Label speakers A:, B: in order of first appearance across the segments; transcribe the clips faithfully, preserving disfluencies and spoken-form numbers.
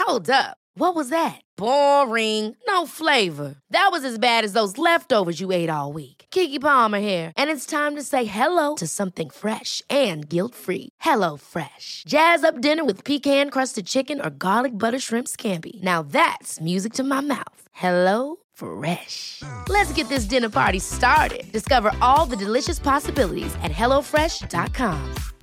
A: Hold up. What was that? Boring. No flavor. That was as bad as those leftovers you ate all week. Keke Palmer here, and it's time to say hello to something fresh and guilt-free. Hello Fresh. Jazz up dinner with pecan-crusted chicken or garlic butter shrimp scampi. Now that's music to my mouth. Hello Fresh. Let's get this dinner party started. Discover all the delicious possibilities at hello fresh dot com.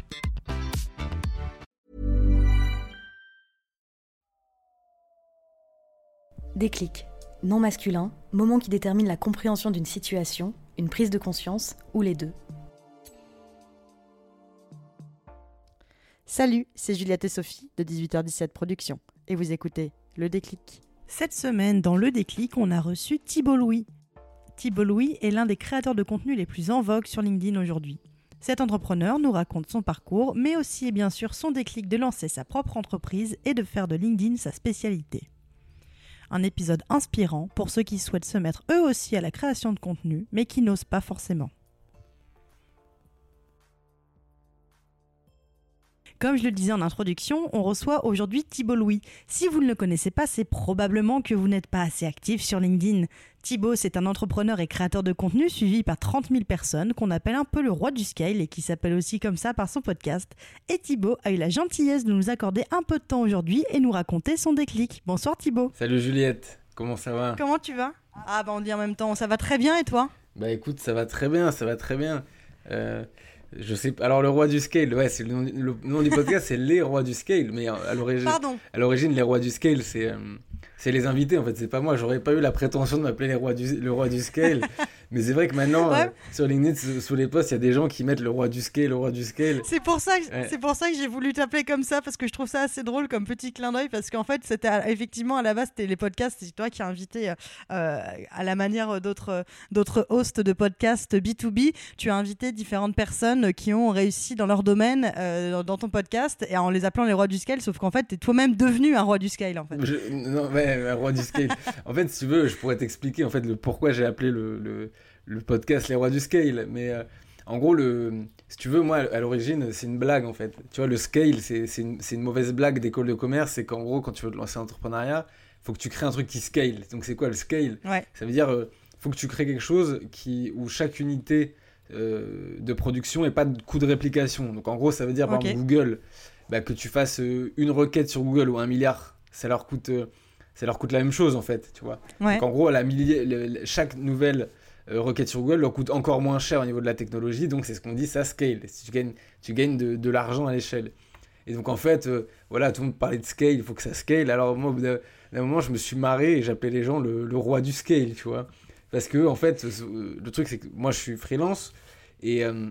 B: Déclic, nom masculin, moment qui détermine la compréhension d'une situation, une prise de conscience ou les deux.
C: Salut, c'est Juliette et Sophie de dix-huit heures dix-sept Productions et vous écoutez Le Déclic. Cette semaine, dans Le Déclic, on a reçu Thibault Louis. Thibault Louis est l'un des créateurs de contenu les plus en vogue sur LinkedIn aujourd'hui. Cet entrepreneur nous raconte son parcours, mais aussi et bien sûr son déclic de lancer sa propre entreprise et de faire de LinkedIn sa spécialité. Un épisode inspirant pour ceux qui souhaitent se mettre eux aussi à la création de contenu, mais qui n'osent pas forcément. Comme je le disais en introduction, on reçoit aujourd'hui Thibault Louis. Si vous ne le connaissez pas, c'est probablement que vous n'êtes pas assez actif sur LinkedIn. Thibault, c'est un entrepreneur et créateur de contenu suivi par trente mille personnes qu'on appelle un peu le roi du scale et qui s'appelle aussi comme ça par son podcast. Et Thibault a eu la gentillesse de nous accorder un peu de temps aujourd'hui et nous raconter son déclic. Bonsoir Thibault.
D: Salut Juliette, comment ça va ?
C: Comment tu vas ? Ah bah on dit en même temps, ça va très bien et toi ?
D: Bah écoute, ça va très bien, ça va très bien. Euh... Je sais pas. Alors le roi du scale, ouais, c'est le nom, le nom du podcast, c'est les rois du scale, mais à l'origine,
C: Pardon.
D: à l'origine, les rois du scale, c'est euh, c'est les invités en fait, c'est pas moi. J'aurais pas eu la prétention de m'appeler les rois du le roi du scale, mais c'est vrai que maintenant
C: ouais.
D: euh, sur LinkedIn, sous, sous les posts, il y a des gens qui mettent le roi du scale, le roi du scale.
C: C'est pour ça, que,
D: ouais.
C: c'est pour ça que j'ai voulu t'appeler comme ça parce que je trouve ça assez drôle comme petit clin d'œil parce qu'en fait c'était à, effectivement à la base c'était les podcasts, c'est toi qui as invité euh, à la manière d'autres d'autres hosts de podcasts B deux B, tu as invité différentes personnes qui ont réussi dans leur domaine euh, dans ton podcast et en les appelant les rois du scale, sauf qu'en fait t'es toi-même devenu un roi du scale en fait.
D: Je, non ouais, un roi du scale. En fait si tu veux je pourrais t'expliquer en fait le pourquoi j'ai appelé le, le, le podcast les rois du scale, mais euh, en gros le si tu veux moi à l'origine c'est une blague en fait, tu vois le scale c'est, c'est, une, c'est une mauvaise blague d'école de commerce, c'est qu'en gros quand tu veux te lancer en entrepreneuriat faut que tu crées un truc qui scale. Donc c'est quoi le scale ?
C: Ouais.
D: Ça veut dire euh, faut que tu crées quelque chose qui, où chaque unité Euh, de production et pas de coût de réplication. Donc en gros ça veut dire par
C: okay.
D: exemple Google bah, que tu fasses euh, une requête sur Google ou un milliard ça leur coûte euh, ça leur coûte la même chose en fait, tu vois.
C: Ouais.
D: Donc en gros la milli- le, le, chaque nouvelle euh, requête sur Google leur coûte encore moins cher au niveau de la technologie, donc c'est ce qu'on dit, ça scale. Si tu gagnes, tu gagnes de, de l'argent à l'échelle. Et donc en fait euh, voilà, tout le monde parlait de scale, il faut que ça scale. Alors moi au bout d'un, d'un moment je me suis marré et j'appelais les gens le, le roi du scale, tu vois. Parce que, en fait, le truc, c'est que moi, je suis freelance et, euh,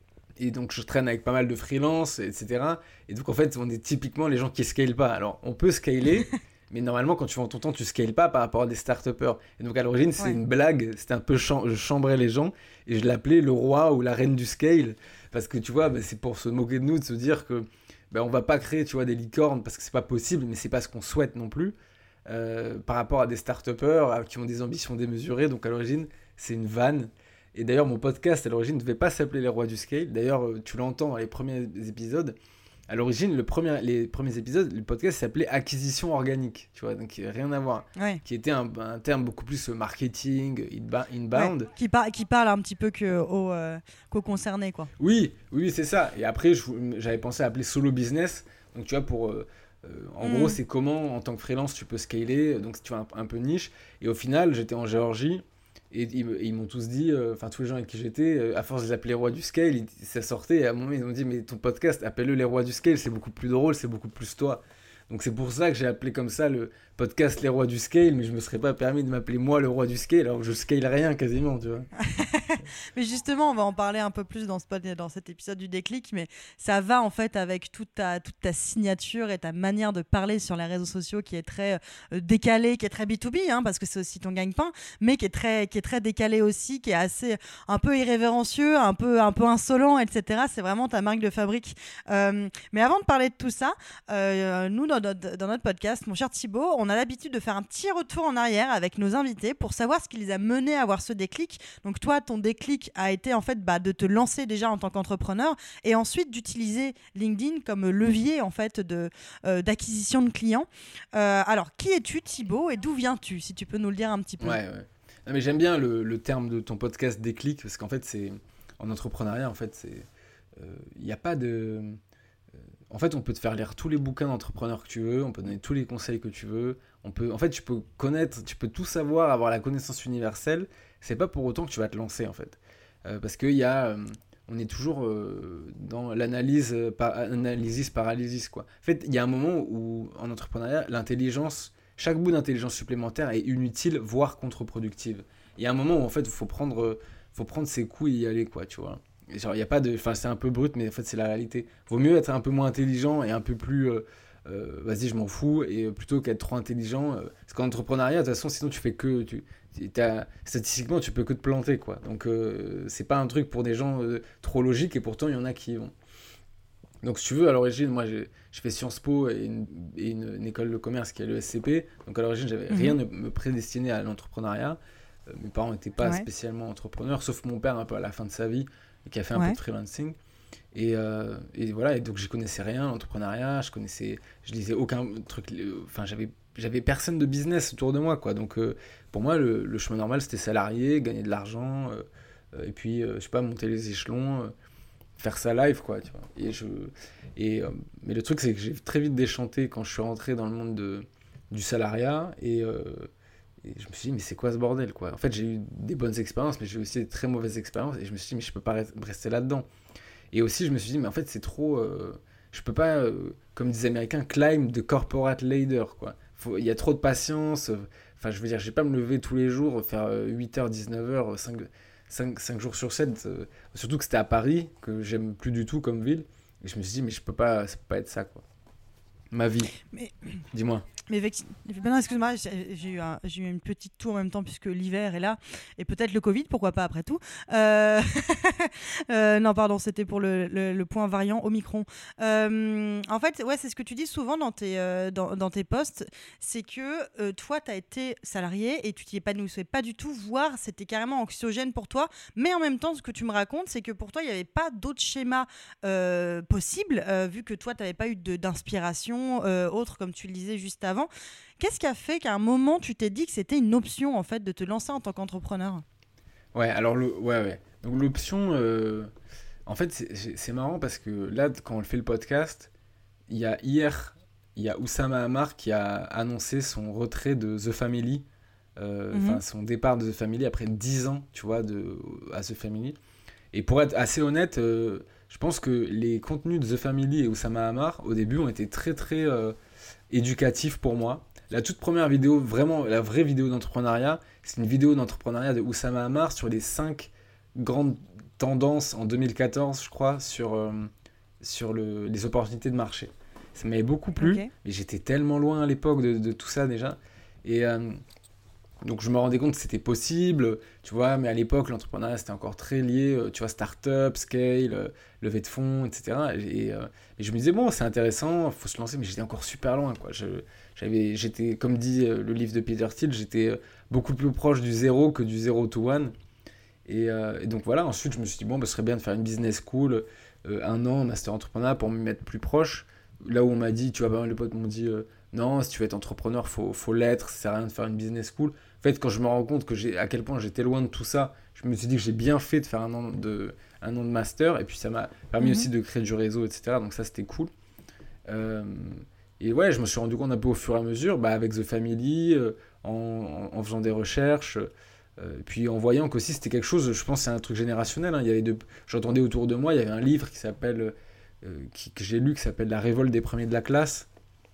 D: et donc je traîne avec pas mal de freelance, et cetera. Et donc, en fait, on est typiquement les gens qui ne scalent pas. Alors, on peut scaler, mais normalement, quand tu vends ton temps, tu ne scales pas par rapport à des start-upers. Et donc, à l'origine, c'est ouais. une blague. C'était un peu, cham- je chambrais les gens et je l'appelais le roi ou la reine du scale. Parce que, tu vois, bah, c'est pour se moquer de nous, de se dire que bah, on ne va pas créer, tu vois, des licornes parce que ce n'est pas possible, mais ce n'est pas ce qu'on souhaite non plus. Euh, par rapport à des start-upers qui ont des ambitions démesurées, donc à l'origine c'est une vanne. Et d'ailleurs mon podcast à l'origine ne devait pas s'appeler les rois du scale, d'ailleurs tu l'entends dans les premiers épisodes, à l'origine le premier, les premiers épisodes, le podcast s'appelait acquisition organique, tu vois, donc rien à voir,
C: ouais.
D: qui était un, un terme beaucoup plus marketing, inbound,
C: ouais. qui, par, qui parle un petit peu que aux, euh, qu'aux concernés quoi.
D: Oui, oui c'est ça, et après je, j'avais pensé à appeler solo business, donc tu vois pour... Euh, Euh, en mmh. gros, c'est comment, en tant que freelance, tu peux scaler, donc tu vois, un, un peu niche. Et au final, j'étais en Géorgie, et ils, ils m'ont tous dit, enfin, euh, tous les gens avec qui j'étais, euh, à force de les appeler les rois du scale, ils, ça sortait, et à un moment, ils m'ont dit, mais ton podcast, appelle-le les rois du scale, c'est beaucoup plus drôle, c'est beaucoup plus toi. Donc c'est pour ça que j'ai appelé comme ça le podcast les rois du scale, mais je me serais pas permis de m'appeler moi le roi du scale, alors que je scale rien quasiment, tu vois.
C: Mais justement, on va en parler un peu plus dans, ce, dans cet épisode du déclic, mais ça va en fait avec toute ta, toute ta signature et ta manière de parler sur les réseaux sociaux qui est très euh, décalée, qui est très B deux B, hein, parce que c'est aussi ton gagne-pain, mais qui est très, qui est très décalée aussi, qui est assez un peu irrévérencieux, un peu, un peu insolent, et cetera. C'est vraiment ta marque de fabrique. Euh, mais avant de parler de tout ça, euh, nous, dans notre, dans notre podcast, mon cher Thibaut, on a l'habitude de faire un petit retour en arrière avec nos invités pour savoir ce qui les a menés à avoir ce déclic. Donc toi, ton déclic a été en fait bah, de te lancer déjà en tant qu'entrepreneur et ensuite d'utiliser LinkedIn comme levier en fait de, euh, d'acquisition de clients. Euh, alors, qui es-tu, Thibaut, et d'où viens-tu, si tu peux nous le dire un petit peu.
D: Ouais, ouais. Non, mais j'aime bien le, le terme de ton podcast déclic parce qu'en fait, c'est en entrepreneuriat, en fait, c'est il n'y a pas de en fait, on peut te faire lire tous les bouquins d'entrepreneurs que tu veux, on peut donner tous les conseils que tu veux, on peut, en fait, tu peux connaître, tu peux tout savoir, avoir la connaissance universelle. C'est pas pour autant que tu vas te lancer, en fait, euh, parce qu'il y a, euh, on est toujours euh, dans l'analyse, euh, par, analysis paralysis, quoi. En fait, il y a un moment où, en entrepreneuriat, l'intelligence, chaque bout d'intelligence supplémentaire est inutile, voire contre-productive. Il y a un moment où, en fait, il faut prendre, faut prendre ses coups et y aller, quoi, tu vois. Genre, y a pas de, enfin, c'est un peu brut, mais en fait, c'est la réalité. Vaut mieux être un peu moins intelligent et un peu plus, euh, euh, vas-y, je m'en fous, et plutôt qu'être trop intelligent. Euh, parce qu'en entrepreneuriat, de toute façon, sinon, tu fais que, tu, t'as, statistiquement, tu peux que te planter, quoi. Donc, euh, c'est pas un truc pour des gens euh, trop logiques, et pourtant, il y en a qui y vont. Donc, si tu veux, à l'origine, moi, j'ai, j'ai fait Sciences Po et, une, et une, une école de commerce qui est l'E S C P. Donc, à l'origine, j'avais mmh. rien de me prédestiné à l'entrepreneuriat. Euh, mes parents n'étaient pas ouais. spécialement entrepreneurs, sauf mon père, un peu à la fin de sa vie, qui a fait un ouais. peu de freelancing. Et, euh, et voilà, et donc j'y connaissais rien, l'entrepreneuriat, je connaissais, je lisais aucun truc, enfin j'avais, j'avais personne de business autour de moi, quoi. Donc euh, pour moi, le, le chemin normal, c'était salarié, gagner de l'argent, euh, et puis, euh, je sais pas, monter les échelons, euh, faire ça live, quoi, tu vois. Et je, et, euh, mais le truc, c'est que j'ai très vite déchanté quand je suis rentré dans le monde de, du salariat, et... Euh, Et je me suis dit, mais c'est quoi ce bordel, quoi. En fait, j'ai eu des bonnes expériences, mais j'ai eu aussi des très mauvaises expériences. Et je me suis dit, mais je peux pas rester là-dedans. Et aussi, je me suis dit, mais en fait, c'est trop... Euh, je peux pas, euh, comme disent les Américains, climb the corporate ladder, quoi. Il y a trop de patience. Enfin, euh, je veux dire, je vais pas me lever tous les jours, faire euh, huit heures, dix-neuf heures, cinq, cinq, cinq jours sur sept. Euh, surtout que c'était à Paris, que j'aime plus du tout comme ville. Et je me suis dit, mais je peux pas, ça peut pas être ça, quoi. Ma vie. Mais... Dis-moi.
C: Mais non, excuse-moi, j'ai eu, un, j'ai eu une petite toux en même temps puisque l'hiver est là et peut-être le Covid, pourquoi pas après tout. Euh... euh, non, pardon, c'était pour le, le, le point variant Omicron. Euh, en fait, ouais, c'est ce que tu dis souvent dans tes, euh, dans, dans tes posts, c'est que euh, toi, tu as été salarié et tu t'y épanouissais pas du tout, voire c'était carrément anxiogène pour toi. Mais en même temps, ce que tu me racontes, c'est que pour toi, il n'y avait pas d'autres schémas euh, possibles, euh, vu que toi, tu n'avais pas eu de, d'inspiration euh, autre, comme tu le disais juste avant. Avant. Qu'est-ce qui a fait qu'à un moment tu t'es dit que c'était une option en fait de te lancer en tant qu'entrepreneur ?
D: Ouais, alors le, ouais, ouais. Donc l'option, euh, en fait, c'est, c'est marrant parce que là, quand on fait le podcast, il y a hier, il y a Oussama Hamar qui a annoncé son retrait de The Family, euh, mm-hmm. son départ de The Family après dix ans, tu vois, de, à The Family. Et pour être assez honnête, euh, je pense que les contenus de The Family et Oussama Hamar, au début, ont été très, très... Euh, éducatif pour moi. La toute première vidéo, vraiment la vraie vidéo d'entrepreneuriat, c'est une vidéo d'entrepreneuriat de Oussama Hamar sur les cinq grandes tendances en deux mille quatorze, je crois, sur, euh, sur le, les opportunités de marché. Ça m'avait beaucoup plu, okay. mais j'étais tellement loin à l'époque de, de tout ça déjà. Et euh, donc je me rendais compte que c'était possible, tu vois, mais à l'époque, l'entrepreneuriat, c'était encore très lié, tu vois, start-up, scale, levée de fonds, et cetera. Et, euh, et je me disais, bon, c'est intéressant, il faut se lancer, mais j'étais encore super loin, quoi. Je, j'avais, j'étais, comme dit le livre de Peter Thiel, j'étais beaucoup plus proche du zéro que du zéro to one. Et, euh, et donc voilà, ensuite, je me suis dit, bon, bah, ce serait bien de faire une business school, euh, un an, master entrepreneuriat, pour me mettre plus proche. Là où on m'a dit, tu vois, pas mal de potes m'ont dit, euh, non, si tu veux être entrepreneur, il faut, faut l'être, ça sert à rien de faire une business school. En fait, quand je me rends compte que j'ai, à quel point j'étais loin de tout ça, je me suis dit que j'ai bien fait de faire un an de, un an de master, et puis ça m'a permis mmh. aussi de créer du réseau, et cetera. Donc ça, c'était cool. Euh, et ouais, je me suis rendu compte un peu au fur et à mesure, bah, avec The Family, euh, en, en, en faisant des recherches, euh, et puis en voyant qu'aussi c'était quelque chose, je pense que c'est un truc générationnel. Hein. Il y avait de, j'entendais autour de moi, il y avait un livre qui s'appelle, euh, qui, que j'ai lu, qui s'appelle La révolte des premiers de la classe,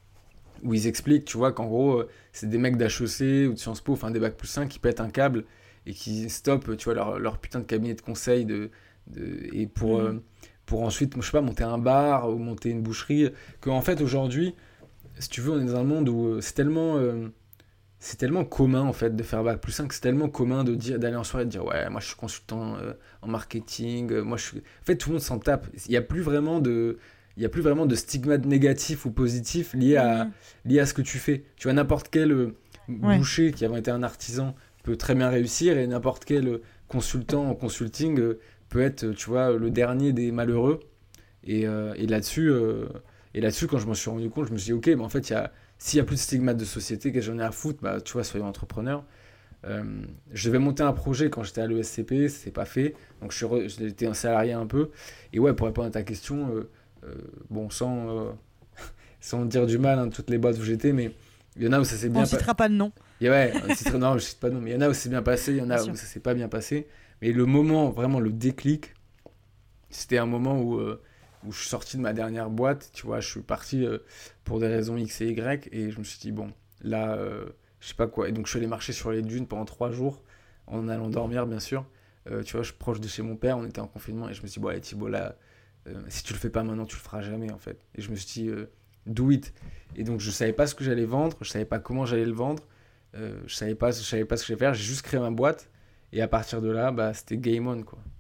D: où ils expliquent, tu vois, qu'en gros, c'est des mecs d'H E C ou de Sciences Po, enfin des bac plus cinq, qui pètent un câble et qui stoppent, tu vois, leur, leur putain de cabinet de conseil de, de, et pour, mmh. euh, pour ensuite, je sais pas, monter un bar ou monter une boucherie. Qu'en fait, aujourd'hui, si tu veux, on est dans un monde où c'est tellement, euh, c'est tellement commun, en fait, de faire bac plus cinq, c'est tellement commun de dire, d'aller en soirée et de dire, ouais, moi, je suis consultant euh, en marketing, euh, moi, je suis... En fait, tout le monde s'en tape. Il n'y a plus vraiment de... il y a plus vraiment de stigmate négatif ou positif lié à, mmh. lié à ce que tu fais. Tu vois, n'importe quel euh, ouais. boucher qui a été un artisan peut très bien réussir et n'importe quel consultant en consulting euh, peut être, tu vois, le dernier des malheureux. Et, euh, et, là-dessus, euh, et là-dessus, quand je m'en suis rendu compte, je me suis dit, ok, mais en fait, y a, s'il n'y a plus de stigmate de société, que j'en ai à foutre, bah, tu vois, soyons entrepreneurs. Euh, je devais monter un projet quand j'étais à l'E S C P, c'est pas fait, donc je suis re... j'étais un salarié un peu. Et ouais, pour répondre à ta question, euh, euh, bon, sans, euh, sans dire du mal, hein, toutes les boîtes où j'étais, mais il y en a où ça s'est bien
C: passé. On ne citera pa... pas de nom.
D: Et ouais, on citera... non, je cite pas de nom, mais il y en a où c'est bien passé, il y en a bien où sûr. Ça s'est pas bien passé. Mais le moment, vraiment le déclic, c'était un moment où, euh, où je suis sorti de ma dernière boîte, tu vois, je suis parti euh, pour des raisons X et Y, et je me suis dit, bon, là. Euh, je sais pas quoi, et donc je suis allé marcher sur les dunes pendant trois jours en allant dormir bien sûr, euh, tu vois, je suis proche de chez mon père, on était en confinement et je me suis dit bon allez Thibaut là, euh, si tu le fais pas maintenant tu le feras jamais en fait, et je me suis dit euh, do it, et donc je savais pas ce que j'allais vendre, je savais pas comment j'allais le vendre, euh, je savais pas, je savais pas ce que j'allais faire, j'ai juste créé ma boîte et à partir de là bah c'était game on quoi.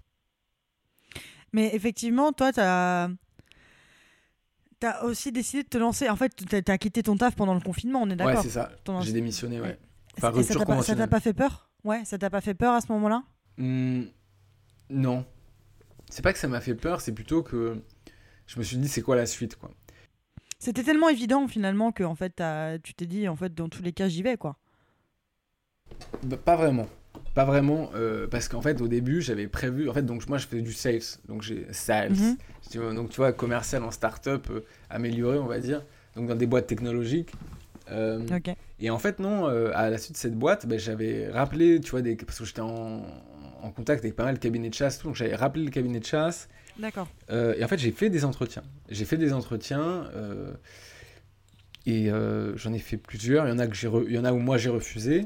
C: Mais effectivement toi t'as T'as aussi décidé de te lancer. En fait, t'as, t'as quitté ton taf pendant le confinement, on est d'accord ?
D: Ouais, c'est ça. Ton... J'ai démissionné, ouais.
C: Enfin, rupture ça, t'a pas, ça t'a pas fait peur ? Ouais, ça t'a pas fait peur à ce moment-là ?
D: mmh, Non. C'est pas que ça m'a fait peur, c'est plutôt que je me suis dit, c'est quoi la suite, quoi.
C: C'était tellement évident, finalement, que en fait, t'as... tu t'es dit, en fait, dans tous les cas, j'y vais, quoi.
D: Bah, pas vraiment. Pas vraiment, euh, parce qu'en fait, au début, j'avais prévu... En fait, donc, moi, je faisais du sales. Donc, j'ai sales. Mm-hmm. Donc, tu vois, commercial en start-up, euh, amélioré, on va dire. Donc, dans des boîtes technologiques. Euh,
C: okay.
D: Et en fait, non, euh, à la suite de cette boîte, bah, j'avais rappelé, tu vois, des... parce que j'étais en... en contact avec pas mal de cabinets de chasse. Tout, donc, j'avais rappelé le cabinet de chasse.
C: D'accord.
D: Euh, et en fait, j'ai fait des entretiens. J'ai fait des entretiens... Euh... Et euh, j'en ai fait plusieurs. Il y en a, que j'ai re... Il y en a où moi, j'ai refusé.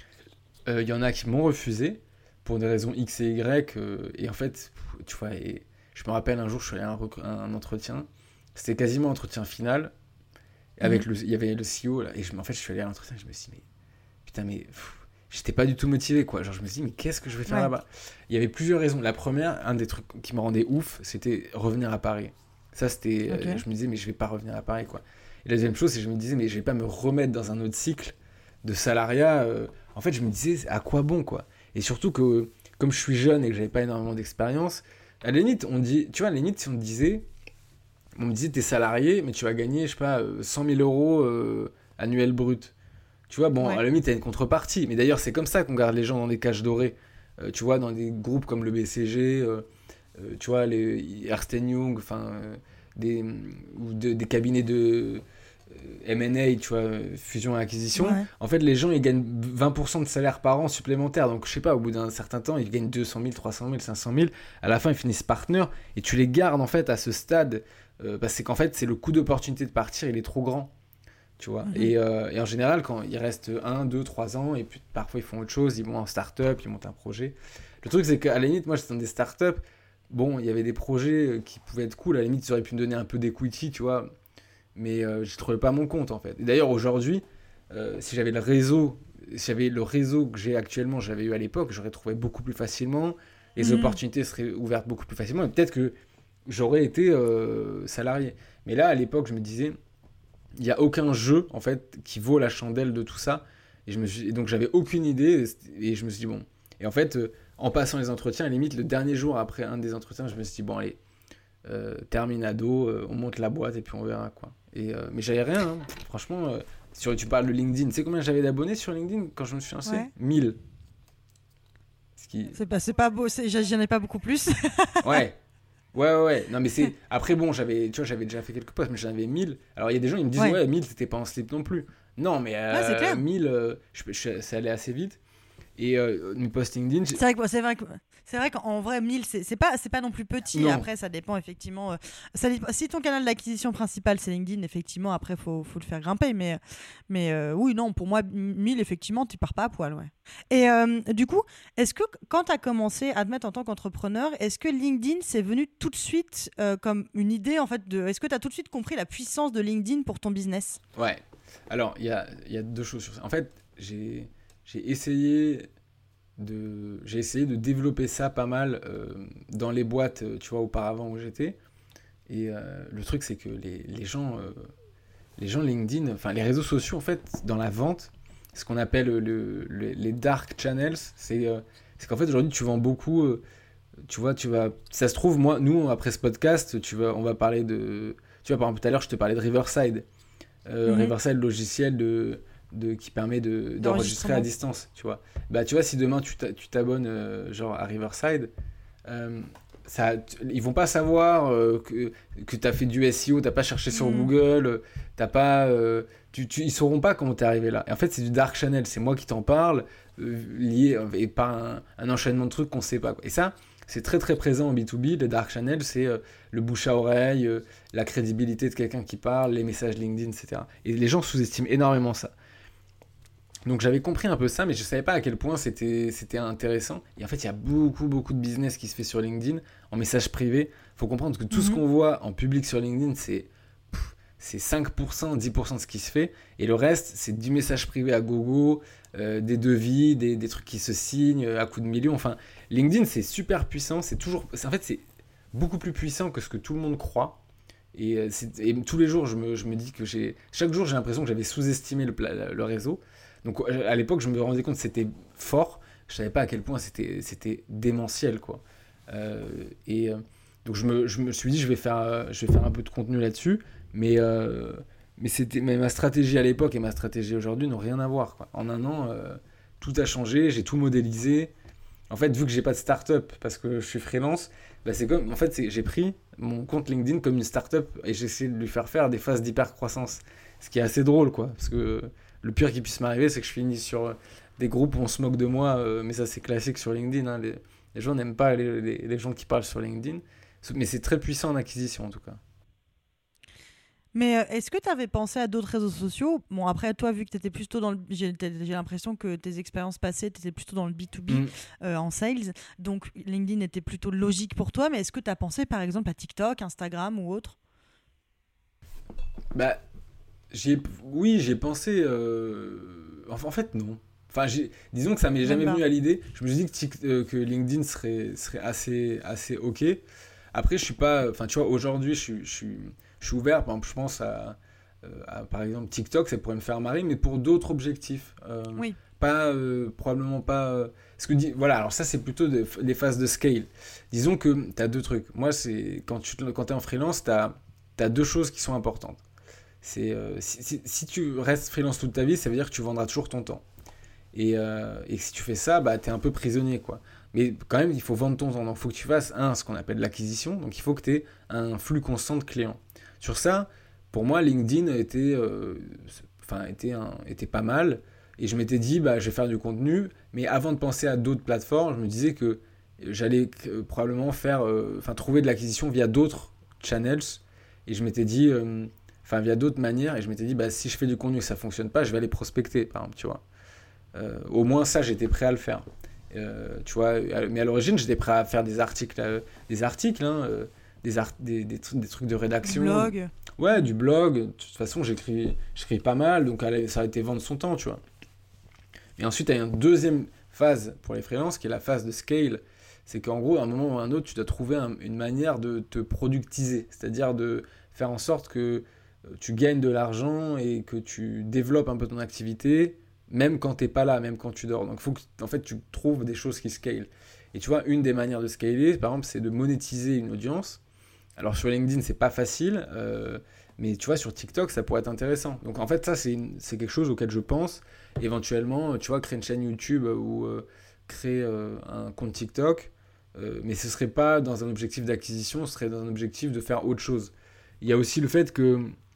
D: Il euh, y en a qui m'ont refusé pour des raisons X et Y, euh, et en fait, tu vois, et je me rappelle un jour, je suis allé à un, rec- un entretien, c'était quasiment un entretien final, avec mmh. le, il y avait le C E O, là, et je, en fait, je suis allé à l'entretien, et je me suis dit, mais putain, mais pff, j'étais pas du tout motivé, quoi, genre je me suis dit, mais qu'est-ce que je vais faire ouais. là-bas ? Il y avait plusieurs raisons. La première, un des trucs qui me rendait ouf, c'était revenir à Paris. Ça, c'était, okay. euh, je me disais, mais je vais pas revenir à Paris, quoi. Et la deuxième chose, c'est que je me disais, mais je vais pas me remettre dans un autre cycle de salariat. Euh, en fait, je me disais, à quoi bon, quoi. Et surtout que, comme je suis jeune et que j'avais pas énormément d'expérience, à la limite, on dit, tu vois, à la limite, si on me disait, on me disait, t'es salarié, mais tu vas gagner, je sais pas, cent mille euros euh, annuel brut. Tu vois, bon, ouais. à la limite, t'as une contrepartie. Mais d'ailleurs, c'est comme ça qu'on garde les gens dans des cages dorées. Euh, tu vois, dans des groupes comme le B C G, euh, euh, tu vois, les Ernst and Young, enfin, euh, des, ou de, des cabinets de... M and A, tu vois, fusion et acquisition, ouais. en fait, les gens, ils gagnent vingt pour cent de salaire par an supplémentaire. Donc, je sais pas, au bout d'un certain temps, ils gagnent deux cent mille, trois cent mille, cinq cent mille. À la fin, ils finissent partenaires et tu les gardes, en fait, à ce stade. Euh, parce qu'en fait, c'est le coût d'opportunité de partir, il est trop grand. Tu vois. Mm-hmm. Et, euh, et en général, quand ils restent un, deux, trois ans, et puis parfois, ils font autre chose, ils vont en start-up, ils montent un projet. Le truc, c'est qu'à la limite, moi, j'étais dans des start-up. Bon, il y avait des projets qui pouvaient être cool. À la limite, ils auraient pu me donner un peu d'equity, tu vois. Mais euh, je ne trouvais pas mon compte en fait. Et d'ailleurs aujourd'hui, euh, si j'avais le réseau, si j'avais le réseau que j'ai actuellement, j'avais eu à l'époque, j'aurais trouvé beaucoup plus facilement, les mmh. opportunités seraient ouvertes beaucoup plus facilement, et peut-être que j'aurais été euh, salarié. Mais là, à l'époque, je me disais, il n'y a aucun jeu en fait qui vaut la chandelle de tout ça. Et, je me suis... et donc j'avais aucune idée, et je me suis dit bon. Et en fait, euh, en passant les entretiens, à la limite, le dernier jour après un des entretiens, je me suis dit bon allez, euh, terminado, euh, on monte la boîte et puis on verra quoi. Et euh, mais j'avais rien, hein. Franchement. Euh, sur, tu parles de LinkedIn. Tu sais combien j'avais d'abonnés sur LinkedIn quand je me suis lancé ?
C: Ouais.
D: mille. Ce qui...
C: C'est pas, c'est pas beau, c'est, j'en ai pas beaucoup plus.
D: ouais. Ouais, ouais, ouais. Non, mais c'est. Après, bon, j'avais, tu vois, j'avais déjà fait quelques posts, mais j'en avais mille. Alors, il y a des gens qui me disent, ouais, ouais mille, c'était pas en slip non plus. Non, mais euh,
C: ouais, c'est clair.
D: mille, euh, je, je, ça allait assez vite. Et euh, mes posts LinkedIn.
C: C'est vrai que c'est vrai que c'est vrai qu'en vrai mille c'est c'est pas c'est pas non plus petit.
D: Non.
C: Après ça dépend effectivement. Euh, ça, si ton canal d'acquisition principal c'est LinkedIn, effectivement après faut faut le faire grimper. Mais mais euh, oui non pour moi mille effectivement tu pars pas à poil ouais. Et euh, du coup est-ce que quand tu as commencé à te mettre en tant qu'entrepreneur, est-ce que LinkedIn c'est venu tout de suite euh, comme une idée en fait de est-ce que tu as tout de suite compris la puissance de LinkedIn pour ton business ?
D: Ouais. Alors il y a il y a deux choses sur ça. En fait j'ai J'ai essayé, de, j'ai essayé de développer ça pas mal euh, dans les boîtes, tu vois, auparavant où j'étais. Et euh, le truc, c'est que les, les gens, euh, les gens LinkedIn, enfin les réseaux sociaux, en fait, dans la vente, ce qu'on appelle le, le, les dark channels, c'est, euh, c'est qu'en fait aujourd'hui tu vends beaucoup. Euh, tu vois, tu vas, ça se trouve, moi, nous, après ce podcast, tu vas, on va parler de, tu vois, par exemple, tout à l'heure, je te parlais de Riverside, euh, mm-hmm. Riverside, logiciel de, de qui permet de d'enregistrer à distance, tu vois. Bah, tu vois, si demain tu, t'a, tu t'abonnes, euh, genre à Riverside. Euh, Ça, ils vont pas savoir euh, que, que tu as fait du S E O, tu n'as pas cherché sur mmh. Google, t'as pas, euh, tu, tu, ils sauront pas comment tu es arrivé là. Et en fait, c'est du dark channel, c'est moi qui t'en parle, euh, lié et par un, un enchaînement de trucs qu'on sait pas, quoi. Et ça, c'est très très présent en B deux B. Les dark channels, c'est euh, le bouche à oreille, euh, la crédibilité de quelqu'un qui parle, les messages LinkedIn, et cetera. Et les gens sous-estiment énormément ça. Donc j'avais compris un peu ça, mais je ne savais pas à quel point c'était, c'était intéressant. Et en fait, il y a beaucoup, beaucoup de business qui se fait sur LinkedIn, en message privé. Il faut comprendre que tout mm-hmm. ce qu'on voit en public sur LinkedIn, c'est, pff, c'est cinq pour cent, dix pour cent de ce qui se fait. Et le reste, c'est du message privé à gogo, euh, des devis, des, des trucs qui se signent à coups de millions. Enfin, LinkedIn, c'est super puissant. C'est toujours, c'est, en fait, c'est beaucoup plus puissant que ce que tout le monde croit. Et, c'est, et tous les jours, je me, je me dis que j'ai... Chaque jour, j'ai l'impression que j'avais sous-estimé le, le réseau. Donc à l'époque, je me rendais compte que c'était fort. Je savais pas à quel point c'était, c'était démentiel, quoi. Euh, et euh, donc je me, je me suis dit, je vais faire, je vais faire un peu de contenu là-dessus. Mais, euh, mais, c'était, mais ma stratégie à l'époque et ma stratégie aujourd'hui n'ont rien à voir, quoi. En un an, euh, tout a changé. J'ai tout modélisé. En fait, vu que j'ai pas de start-up parce que je suis freelance, bah c'est comme, en fait, c'est, j'ai pris mon compte LinkedIn comme une start-up et j'ai essayé de lui faire faire des phases d'hyper-croissance. Ce qui est assez drôle, quoi. Parce que le pire qui puisse m'arriver, c'est que je finis sur des groupes où on se moque de moi, euh, mais ça c'est classique sur LinkedIn. Hein, les, les gens n'aiment pas les, les, les gens qui parlent sur LinkedIn, mais c'est très puissant en acquisition en tout cas.
C: Mais euh, est-ce que tu avais pensé à d'autres réseaux sociaux ? Bon, après, toi, vu que tu étais plutôt dans le... J'ai, j'ai l'impression que tes expériences passées, tu étais plutôt dans le B deux B mmh. euh, en sales, donc LinkedIn était plutôt logique pour toi, mais est-ce que tu as pensé par exemple à TikTok, Instagram ou autre ?
D: Bah... J'y ai, oui, j'ai pensé. Euh, en, en fait, non. Enfin, j'ai, disons que ça m'est jamais venu à l'idée. Je me suis dit que, tic, euh, que LinkedIn serait, serait assez, assez OK. Après, je suis pas. Enfin, tu vois, aujourd'hui, je suis, je suis, je suis ouvert. Par exemple, je pense à, à, par exemple, TikTok, ça pourrait me faire marrer, mais pour d'autres objectifs. Euh,
C: oui.
D: Pas, euh, probablement pas. Euh, ce que dit, voilà, alors ça, c'est plutôt des, des phases de scale. Disons que tu as deux trucs. Moi, c'est quand tu quand es en freelance, tu as deux choses qui sont importantes. C'est, euh, si, si, si tu restes freelance toute ta vie, ça veut dire que tu vendras toujours ton temps. Et, euh, et si tu fais ça, bah, tu es un peu prisonnier, quoi. Mais quand même, il faut vendre ton temps. Donc, il faut que tu fasses, un, ce qu'on appelle l'acquisition. Donc, il faut que tu aies un flux constant de clients. Sur ça, pour moi, LinkedIn était, euh, enfin, était, un, était pas mal. Et je m'étais dit, bah, je vais faire du contenu. Mais avant de penser à d'autres plateformes, je me disais que j'allais euh, probablement faire, euh, enfin, trouver de l'acquisition via d'autres channels. Et je m'étais dit... Euh, Enfin, via d'autres manières, et je m'étais dit, bah, si je fais du contenu et que ça ne fonctionne pas, je vais aller prospecter, par exemple, tu vois. Euh, au moins, ça, j'étais prêt à le faire. Euh, tu vois, mais à l'origine, j'étais prêt à faire des articles, euh, des articles, hein, euh, des, art- des, des, trucs, des trucs de rédaction.
C: Du blog.
D: Ouais, du blog. De toute façon, j'écris, j'écris pas mal, donc ça a été vendre son temps, tu vois. Et ensuite, il y a une deuxième phase pour les freelances, qui est la phase de scale. C'est qu'en gros, à un moment ou à un autre, tu dois trouver un, une manière de te productiser, c'est-à-dire de faire en sorte que tu gagnes de l'argent et que tu développes un peu ton activité, même quand tu n'es pas là, même quand tu dors. Donc, il faut que en fait, tu trouves des choses qui scalent. Et tu vois, une des manières de scaler, par exemple, c'est de monétiser une audience. Alors, sur LinkedIn, c'est pas facile, euh, mais tu vois, sur TikTok, ça pourrait être intéressant. Donc, en fait, ça, c'est, une, c'est quelque chose auquel je pense. Éventuellement, tu vois, créer une chaîne YouTube ou euh, créer euh, un compte TikTok, euh, mais ce ne serait pas dans un objectif d'acquisition, ce serait dans un objectif de faire autre chose. Il y a aussi le fait que,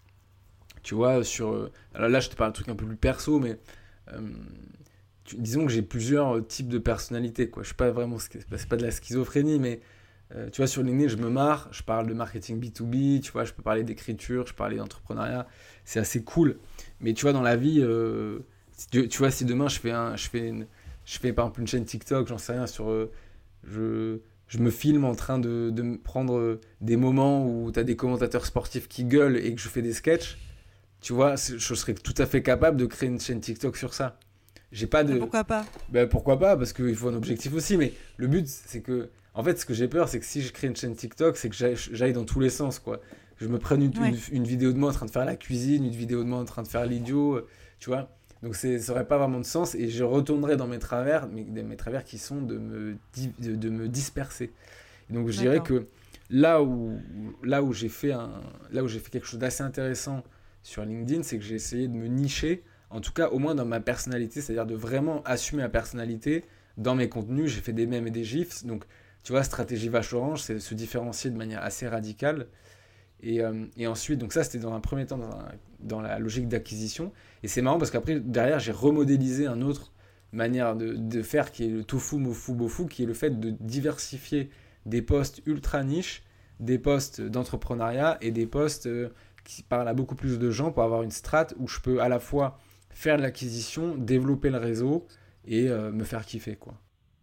D: tu vois, sur... Alors là, je te parle d'un truc un peu plus perso, mais euh, tu, disons que j'ai plusieurs types de personnalités, quoi. Je suis pas vraiment... C'est pas de la schizophrénie, mais euh, tu vois, sur LinkedIn, je me marre, je parle de marketing B deux B, tu vois, je peux parler d'écriture, je peux parler d'entrepreneuriat, c'est assez cool. Mais tu vois, dans la vie, euh, si tu, tu vois, si demain, je fais, un, je, fais une, je fais par exemple une chaîne TikTok, j'en sais rien, sur... Euh, je... Je me filme en train de, de me prendre des moments où tu as des commentateurs sportifs qui gueulent et que je fais des sketchs. Tu vois, je serais tout à fait capable de créer une chaîne TikTok sur ça. J'ai pas de...
C: Mais pourquoi pas ?
D: Ben, pourquoi pas ? Parce qu'il faut un objectif aussi. Mais le but, c'est que... En fait, ce que j'ai peur, c'est que si je crée une chaîne TikTok, c'est que j'aille, j'aille dans tous les sens, quoi. Je me prenne une, ouais. une, une vidéo de moi en train de faire la cuisine, une vidéo de moi en train de faire l'idiot, tu vois. Donc c'est, ça n'aurait pas vraiment de sens et je retournerai dans mes travers, mes, mes travers qui sont de me, de, de me disperser. Et donc je D'accord. dirais que là où, là, où j'ai fait un, là où j'ai fait quelque chose d'assez intéressant sur LinkedIn, c'est que j'ai essayé de me nicher, en tout cas au moins dans ma personnalité, c'est-à-dire de vraiment assumer ma personnalité dans mes contenus. J'ai fait des mèmes et des gifs, donc tu vois, stratégie vache orange, c'est se différencier de manière assez radicale. Et, euh, et ensuite, donc ça c'était dans un premier temps dans, un, dans la logique d'acquisition. Et c'est marrant parce qu'après, derrière, j'ai remodélisé une autre manière de, de faire qui est le tofu, mofu, bofu, qui est le fait de diversifier des posts ultra niches, des posts d'entrepreneuriat et des posts euh, qui parlent à beaucoup plus de gens pour avoir une strat où je peux à la fois faire de l'acquisition, développer le réseau et euh, me faire kiffer, quoi.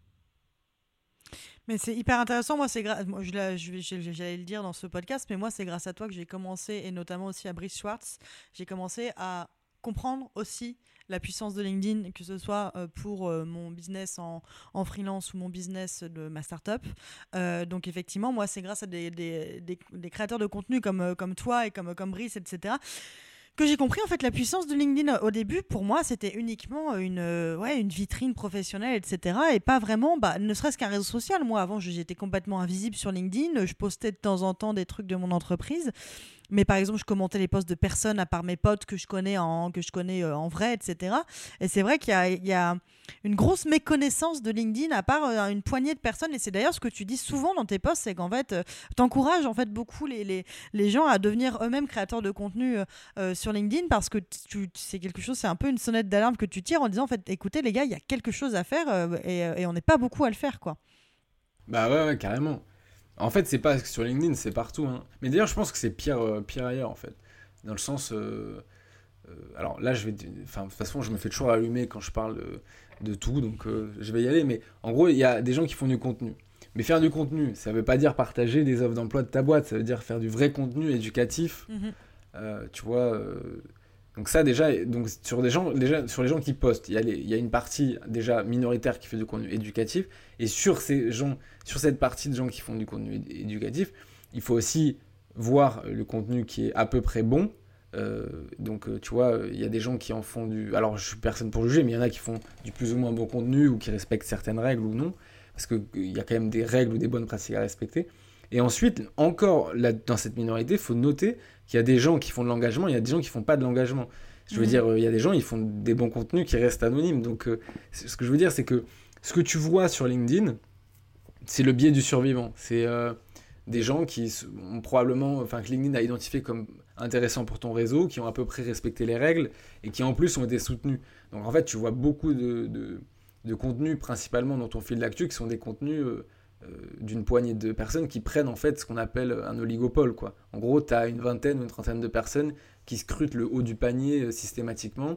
C: Mais c'est hyper intéressant. Moi, c'est gra... moi, je l'a... je... j'allais le dire dans ce podcast, mais moi, c'est grâce à toi que j'ai commencé, et notamment aussi à Brice Schwartz, j'ai commencé à comprendre aussi la puissance de LinkedIn, que ce soit pour mon business en, en freelance ou mon business de ma startup. Euh, donc effectivement, moi, c'est grâce à des, des, des, des créateurs de contenu comme, comme toi et comme, comme Brice, et cetera, que j'ai compris en fait la puissance de LinkedIn. Au début, pour moi, c'était uniquement une, euh, ouais, une vitrine professionnelle, et cetera. Et pas vraiment, bah, ne serait-ce qu'un réseau social. Moi, avant, j'étais complètement invisible sur LinkedIn. Je postais de temps en temps des trucs de mon entreprise. Mais par exemple, je commentais les posts de personnes à part mes potes que je connais en, que je connais en vrai, et cetera. Et c'est vrai qu'il y a, il y a une grosse méconnaissance de LinkedIn à part euh, une poignée de personnes. Et c'est d'ailleurs ce que tu dis souvent dans tes posts, c'est qu'en fait, euh, t'encourages en fait beaucoup les, les, les gens à devenir eux-mêmes créateurs de contenu euh, sur LinkedIn, parce que tu, c'est quelque chose, c'est un peu une sonnette d'alarme que tu tires en disant en fait, écoutez les gars, il y a quelque chose à faire euh, et, et on n'est pas beaucoup à le faire, quoi.
D: Bah ouais, ouais, carrément. En fait, c'est pas sur LinkedIn, c'est partout, hein. Mais d'ailleurs, je pense que c'est pire, euh, pire ailleurs, en fait. Dans le sens... Euh, euh, alors là, je vais... Enfin, de toute façon, je me fais toujours allumer quand je parle de, de tout, donc euh, je vais y aller. Mais en gros, il y a des gens qui font du contenu. Mais faire du contenu, ça veut pas dire partager des offres d'emploi de ta boîte. Ça veut dire faire du vrai contenu éducatif. Mmh. Euh, tu vois... Euh, donc ça, déjà, donc sur, des gens, déjà, sur les gens qui postent, il y a les, il y a une partie déjà minoritaire qui fait du contenu éducatif. Et sur ces gens... Sur cette partie de gens qui font du contenu éd- éducatif, il faut aussi voir le contenu qui est à peu près bon. Euh, donc, euh, tu vois, il y a des gens qui en font du... Alors, je suis personne pour juger, mais il y en a qui font du plus ou moins bon contenu ou qui respectent certaines règles ou non. Parce qu'il y a quand même des règles ou des bonnes pratiques à respecter. Et ensuite, encore là, dans cette minorité, il faut noter qu'il y a des gens qui font de l'engagement, il y a des gens qui ne font pas de l'engagement. Je veux mmh. dire, il y a des gens, ils font des bons contenus qui restent anonymes. Donc, euh, ce que je veux dire, c'est que ce que tu vois sur LinkedIn... C'est le biais du survivant. C'est euh, des gens qui ont probablement, enfin, que LinkedIn a identifié comme intéressant pour ton réseau, qui ont à peu près respecté les règles et qui en plus ont été soutenus. Donc en fait, tu vois beaucoup de, de, de contenus, principalement dans ton fil d'actu, qui sont des contenus euh, euh, d'une poignée de personnes qui prennent en fait ce qu'on appelle un oligopole, quoi. En gros, tu as une vingtaine ou une trentaine de personnes qui scrutent le haut du panier euh, systématiquement.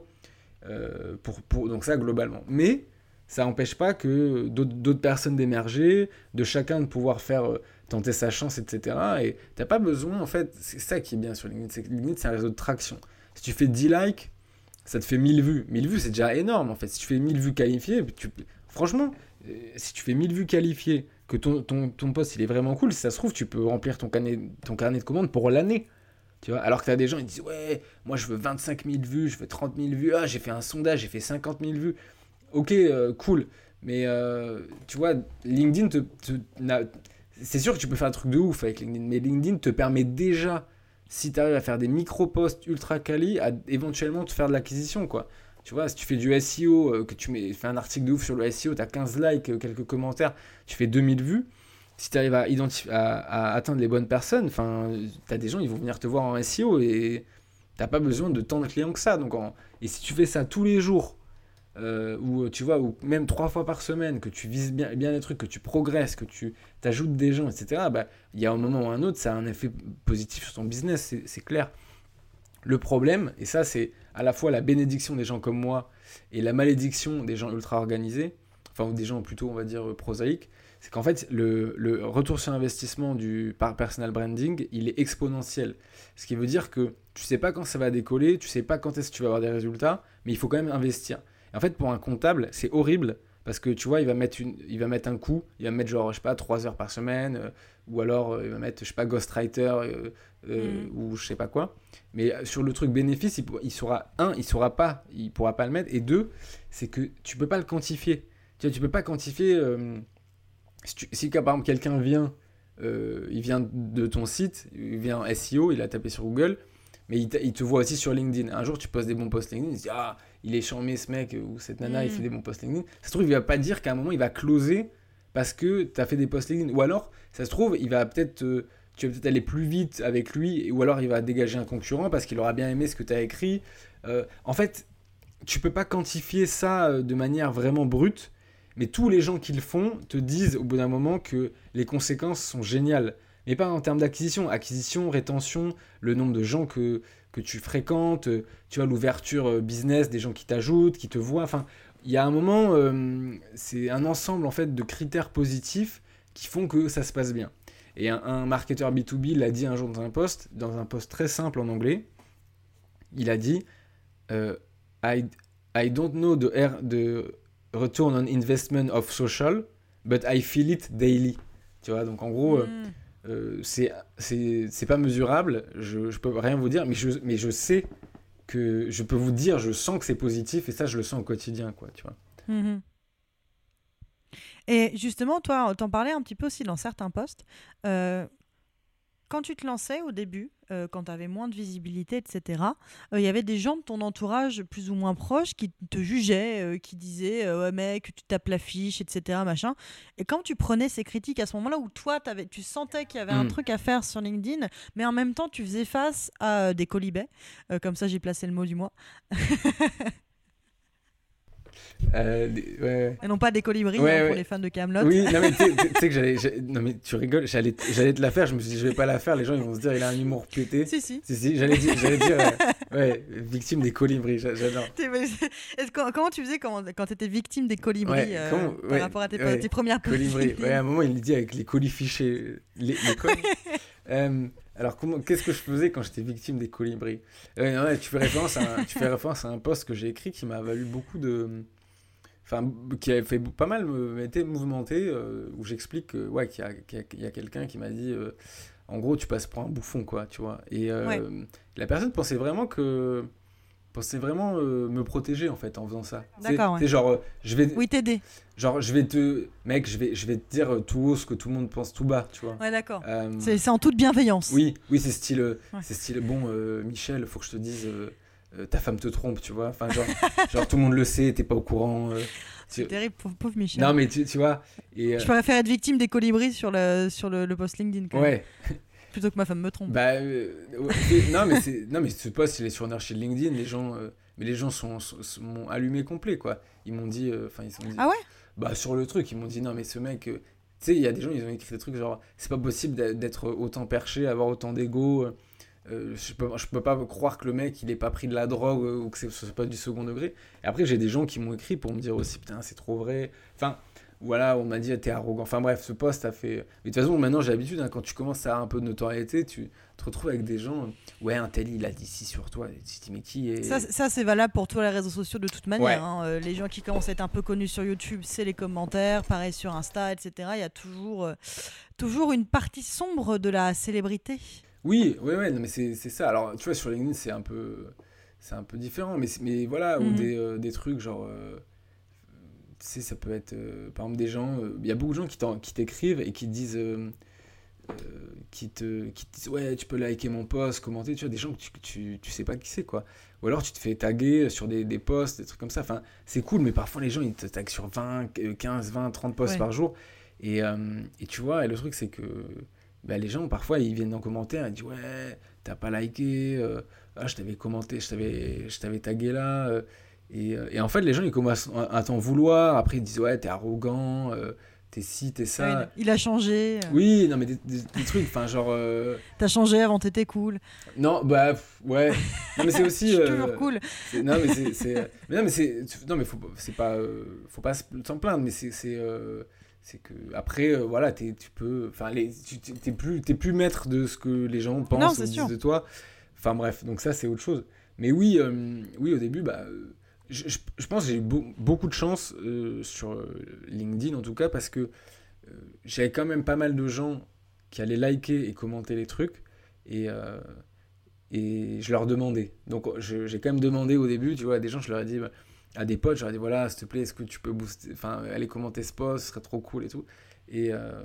D: Euh, pour, pour, donc ça, globalement. Mais ça n'empêche pas que d'autres, d'autres personnes d'émerger, de chacun de pouvoir faire euh, tenter sa chance, et cetera. Et tu n'as pas besoin, en fait, c'est ça qui est bien sur LinkedIn, c'est que LinkedIn, c'est un réseau de traction. Si tu fais dix likes, ça te fait mille vues. mille vues, c'est déjà énorme, en fait. Si tu fais mille vues qualifiées, tu... franchement, euh, si tu fais mille vues qualifiées, que ton, ton, ton post, il est vraiment cool, si ça se trouve, tu peux remplir ton carnet, ton carnet de commandes pour l'année. Tu vois, alors que tu as des gens, ils disent « Ouais, moi, je veux vingt-cinq mille vues, je veux trente mille vues. Ah, j'ai fait un sondage, j'ai fait cinquante mille vues. » Ok, euh, cool, mais euh, tu vois, LinkedIn, te, te, c'est sûr que tu peux faire un truc de ouf avec LinkedIn, mais LinkedIn te permet déjà, si tu arrives à faire des micro-posts ultra quali, à éventuellement te faire de l'acquisition, quoi. Tu vois, si tu fais du S E O, euh, que tu mets, fais un article de ouf sur le S E O, tu as quinze likes, euh, quelques commentaires, tu fais deux mille vues, si tu arrives à, identif- à, à atteindre les bonnes personnes, tu as des gens, ils vont venir te voir en S E O et tu n'as pas besoin de tant de clients que ça. Donc en, et si tu fais ça tous les jours, Euh, ou tu vois, ou même trois fois par semaine, que tu vises bien, bien les trucs, que tu progresses, que tu t'ajoutes des gens, et cetera, bah, il y a un moment ou un autre, ça a un effet positif sur ton business, c'est, c'est clair. Le problème, et ça c'est à la fois la bénédiction des gens comme moi et la malédiction des gens ultra organisés, enfin ou des gens plutôt on va dire prosaïques, c'est qu'en fait le, le retour sur investissement du personal branding, il est exponentiel. Ce qui veut dire que tu sais pas quand ça va décoller, tu sais pas quand est-ce que tu vas avoir des résultats, mais il faut quand même investir. En fait, pour un comptable, c'est horrible Parce que tu vois, il va mettre, une, il va mettre un coup, il va mettre genre, je sais pas, trois heures par semaine, euh, ou alors euh, il va mettre, je sais pas, Ghostwriter, euh, euh, mmh. ou je sais pas quoi. Mais sur le truc bénéfice, il, il saura, un, il saura pas, il pourra pas le mettre, et deux, c'est que tu peux pas le quantifier. Tu vois, tu peux pas quantifier, euh, si, tu, si par exemple quelqu'un vient, euh, il vient de ton site, il vient en S E O, il a tapé sur Google, mais il, il te voit aussi sur LinkedIn. Un jour, tu postes des bons posts LinkedIn, il se dit « Ah, il est charmé ce mec ou cette nana, mmh. il fait des bons posts LinkedIn. » Ça se trouve, il va pas dire qu'à un moment, il va closer parce que tu as fait des posts LinkedIn. Ou alors, ça se trouve, il va peut-être, euh, tu vas peut-être aller plus vite avec lui, ou alors il va dégager un concurrent parce qu'il aura bien aimé ce que tu as écrit. Euh, en fait, tu peux pas quantifier ça de manière vraiment brute, mais tous les gens qui le font te disent au bout d'un moment que les conséquences sont géniales. Mais pas en termes d'acquisition, acquisition, rétention, le nombre de gens que, que tu fréquentes, tu vois, l'ouverture business, des gens qui t'ajoutent, qui te voient. Enfin, il y a un moment, euh, c'est un ensemble en fait de critères positifs qui font que ça se passe bien. Et un, un marketeur B deux B l'a dit un jour dans un post, dans un post très simple en anglais. Il a dit euh, I, I don't know the, air, the return on investment of social, but I feel it daily. Tu vois, donc en gros... Mm. Euh, Euh, c'est, c'est, c'est pas mesurable, je, je peux rien vous dire, mais je, mais je sais que je peux vous dire, je sens que c'est positif et ça, je le sens au quotidien, quoi, tu vois.
C: Mmh. Et justement, toi, t'en parlais un petit peu aussi dans certains posts. Euh, quand tu te lançais au début, euh, quand tu avais moins de visibilité, et cetera, il euh, y avait des gens de ton entourage plus ou moins proches qui te jugeaient, euh, qui disaient euh, « Ouais mec, tu tapes l'affiche, et cetera » machin. Et quand tu prenais ces critiques à ce moment-là où toi, tu sentais qu'il y avait mmh. un truc à faire sur LinkedIn, mais en même temps, tu faisais face à euh, des colibets. Euh, comme ça, j'ai placé le mot du mois.
D: Euh, des, ouais.
C: Et non pas des colibris
D: ouais,
C: hein,
D: ouais.
C: pour les fans de Kaamelott.
D: Oui, non mais tu sais que j'allais, non mais tu rigoles, j'allais, j'allais te la faire, je me suis dit je vais pas la faire, les gens ils vont se dire il a un humour pété.
C: Si si.
D: Si si, j'allais dire, j'allais dire euh, ouais, victime des colibris, j'adore.
C: Est-ce que, comment tu faisais quand, quand tu étais victime des colibris
D: ouais,
C: euh,
D: comment,
C: par
D: ouais,
C: rapport à tes,
D: ouais,
C: tes premières
D: colibris. Ouais, à un moment il le dit avec les colis fichés, les, les colis. euh, alors comment, qu'est-ce que je faisais quand j'étais victime des colibris? euh, ouais, tu fais référence à un, tu fais référence à un post que j'ai écrit qui m'a valu beaucoup de Enfin, qui a fait pas mal été mouvementé, euh, où j'explique que, ouais, qu'il y a, qu'il y a, qu'il y a quelqu'un qui m'a dit, euh, en gros, tu passes pour un bouffon, quoi, tu vois. Et euh, ouais. la personne pensait vraiment que, pensait vraiment euh, me protéger, en fait, en faisant ça.
C: D'accord,
D: ouais.
C: C'est
D: genre, euh, je vais...
C: Oui, t'aider.
D: Genre, je vais te... Mec, je vais, je vais te dire tout haut ce que tout le monde pense tout bas, tu vois.
C: Ouais, d'accord. Euh, c'est, c'est en toute bienveillance.
D: Oui, oui, c'est style, ouais. c'est style, bon, euh, Michel, faut que je te dise... Euh, Euh, ta femme te trompe, tu vois. Enfin, genre, genre, tout le monde le sait, t'es pas au courant. Euh,
C: c'est tu... terrible, pauvre, pauvre Michel.
D: Non, mais tu, tu vois. Et, euh...
C: Je préfère être victime des colibris sur le, sur le, le post LinkedIn. Quand
D: ouais.
C: Même. Plutôt que ma femme me trompe.
D: Bah, euh, ouais, non, mais c'est, non, mais ce post, il est sur Nurture LinkedIn. Les gens, euh, mais les gens sont, sont, sont, m'ont allumé complet, quoi. Ils m'ont dit. Enfin, euh, ils sont dit.
C: Ah ouais.
D: Bah, sur le truc, ils m'ont dit non, mais ce mec. Euh, tu sais, il y a des gens, ils ont écrit des trucs genre, c'est pas possible d'être autant perché, avoir autant d'ego. Euh, Euh, je peux, je peux pas croire que le mec il ait pas pris de la drogue euh, ou que ce soit pas du second degré. Et après j'ai des gens qui m'ont écrit pour me dire aussi putain c'est trop vrai. Enfin voilà, on m'a dit t'es arrogant. Enfin bref, ce post a fait. Mais de toute façon maintenant j'ai l'habitude hein, quand tu commences à avoir un peu de notoriété, tu te retrouves avec des gens. Ouais un tel il a dit si sur toi. Tu te dis mais qui est.
C: Ça, ça c'est valable pour tous les réseaux sociaux de toute manière.
D: Ouais.
C: Hein. Euh, les gens qui commencent à être un peu connus sur YouTube, c'est les commentaires, pareil sur Insta, et cetera. Il y a toujours, euh, toujours une partie sombre de la célébrité.
D: Oui, ouais, ouais, non, mais c'est, c'est ça. Alors, tu vois, sur LinkedIn, c'est un peu, c'est un peu différent. Mais, mais voilà, mm-hmm. ou des, euh, des trucs genre... Euh, tu sais, ça peut être... Euh, par exemple, des gens... Il euh, y a beaucoup de gens qui, qui t'écrivent et qui te disent... Euh, euh, qui, te, qui te disent, ouais, tu peux liker mon post, commenter. Tu vois, des gens que tu, tu, tu sais pas qui c'est, quoi. Ou alors, tu te fais taguer sur des, des posts, des trucs comme ça. Enfin, c'est cool, mais parfois, les gens, ils te taguent sur vingt, quinze, vingt, trente posts ouais. par jour. Et, euh, et tu vois, et le truc, c'est que... Bah, les gens, parfois, ils viennent en commentaire, ils disent « Ouais, t'as pas liké, euh, ah, je t'avais commenté, je t'avais, je t'avais tagué là. Euh, » et, et en fait, les gens, ils commencent à, à t'en vouloir. Après, ils disent « Ouais, t'es arrogant, euh, t'es ci, t'es ça.
C: Ouais, » Il a changé.
D: Oui, non, mais des, des, des trucs, enfin, genre... Euh...
C: T'as changé avant, t'étais cool.
D: Non, bah, pff, ouais. Non, mais c'est aussi...
C: Je suis
D: euh,
C: toujours cool.
D: C'est, non, mais c'est... c'est mais non, mais c'est... Non, mais faut, c'est pas... Euh, faut pas s'en plaindre, mais c'est... c'est euh, c'est que après euh, voilà t'es, tu peux enfin les tu t'es plus t'es plus maître de ce que les gens pensent
C: non,
D: ou disent de toi enfin bref donc ça c'est autre chose mais oui euh, oui au début bah euh, je, je, je pense que j'ai eu beau, beaucoup de chance euh, sur LinkedIn en tout cas, parce que euh, j'avais quand même pas mal de gens qui allaient liker et commenter les trucs, et, euh, et je leur demandais. Donc je, j'ai quand même demandé au début, tu vois, à des gens, je leur ai dit, bah, à des potes, je leur ai dit, voilà, s'il te plaît, est-ce que tu peux booster, enfin, aller commenter ce post, ce serait trop cool et tout. Et, euh,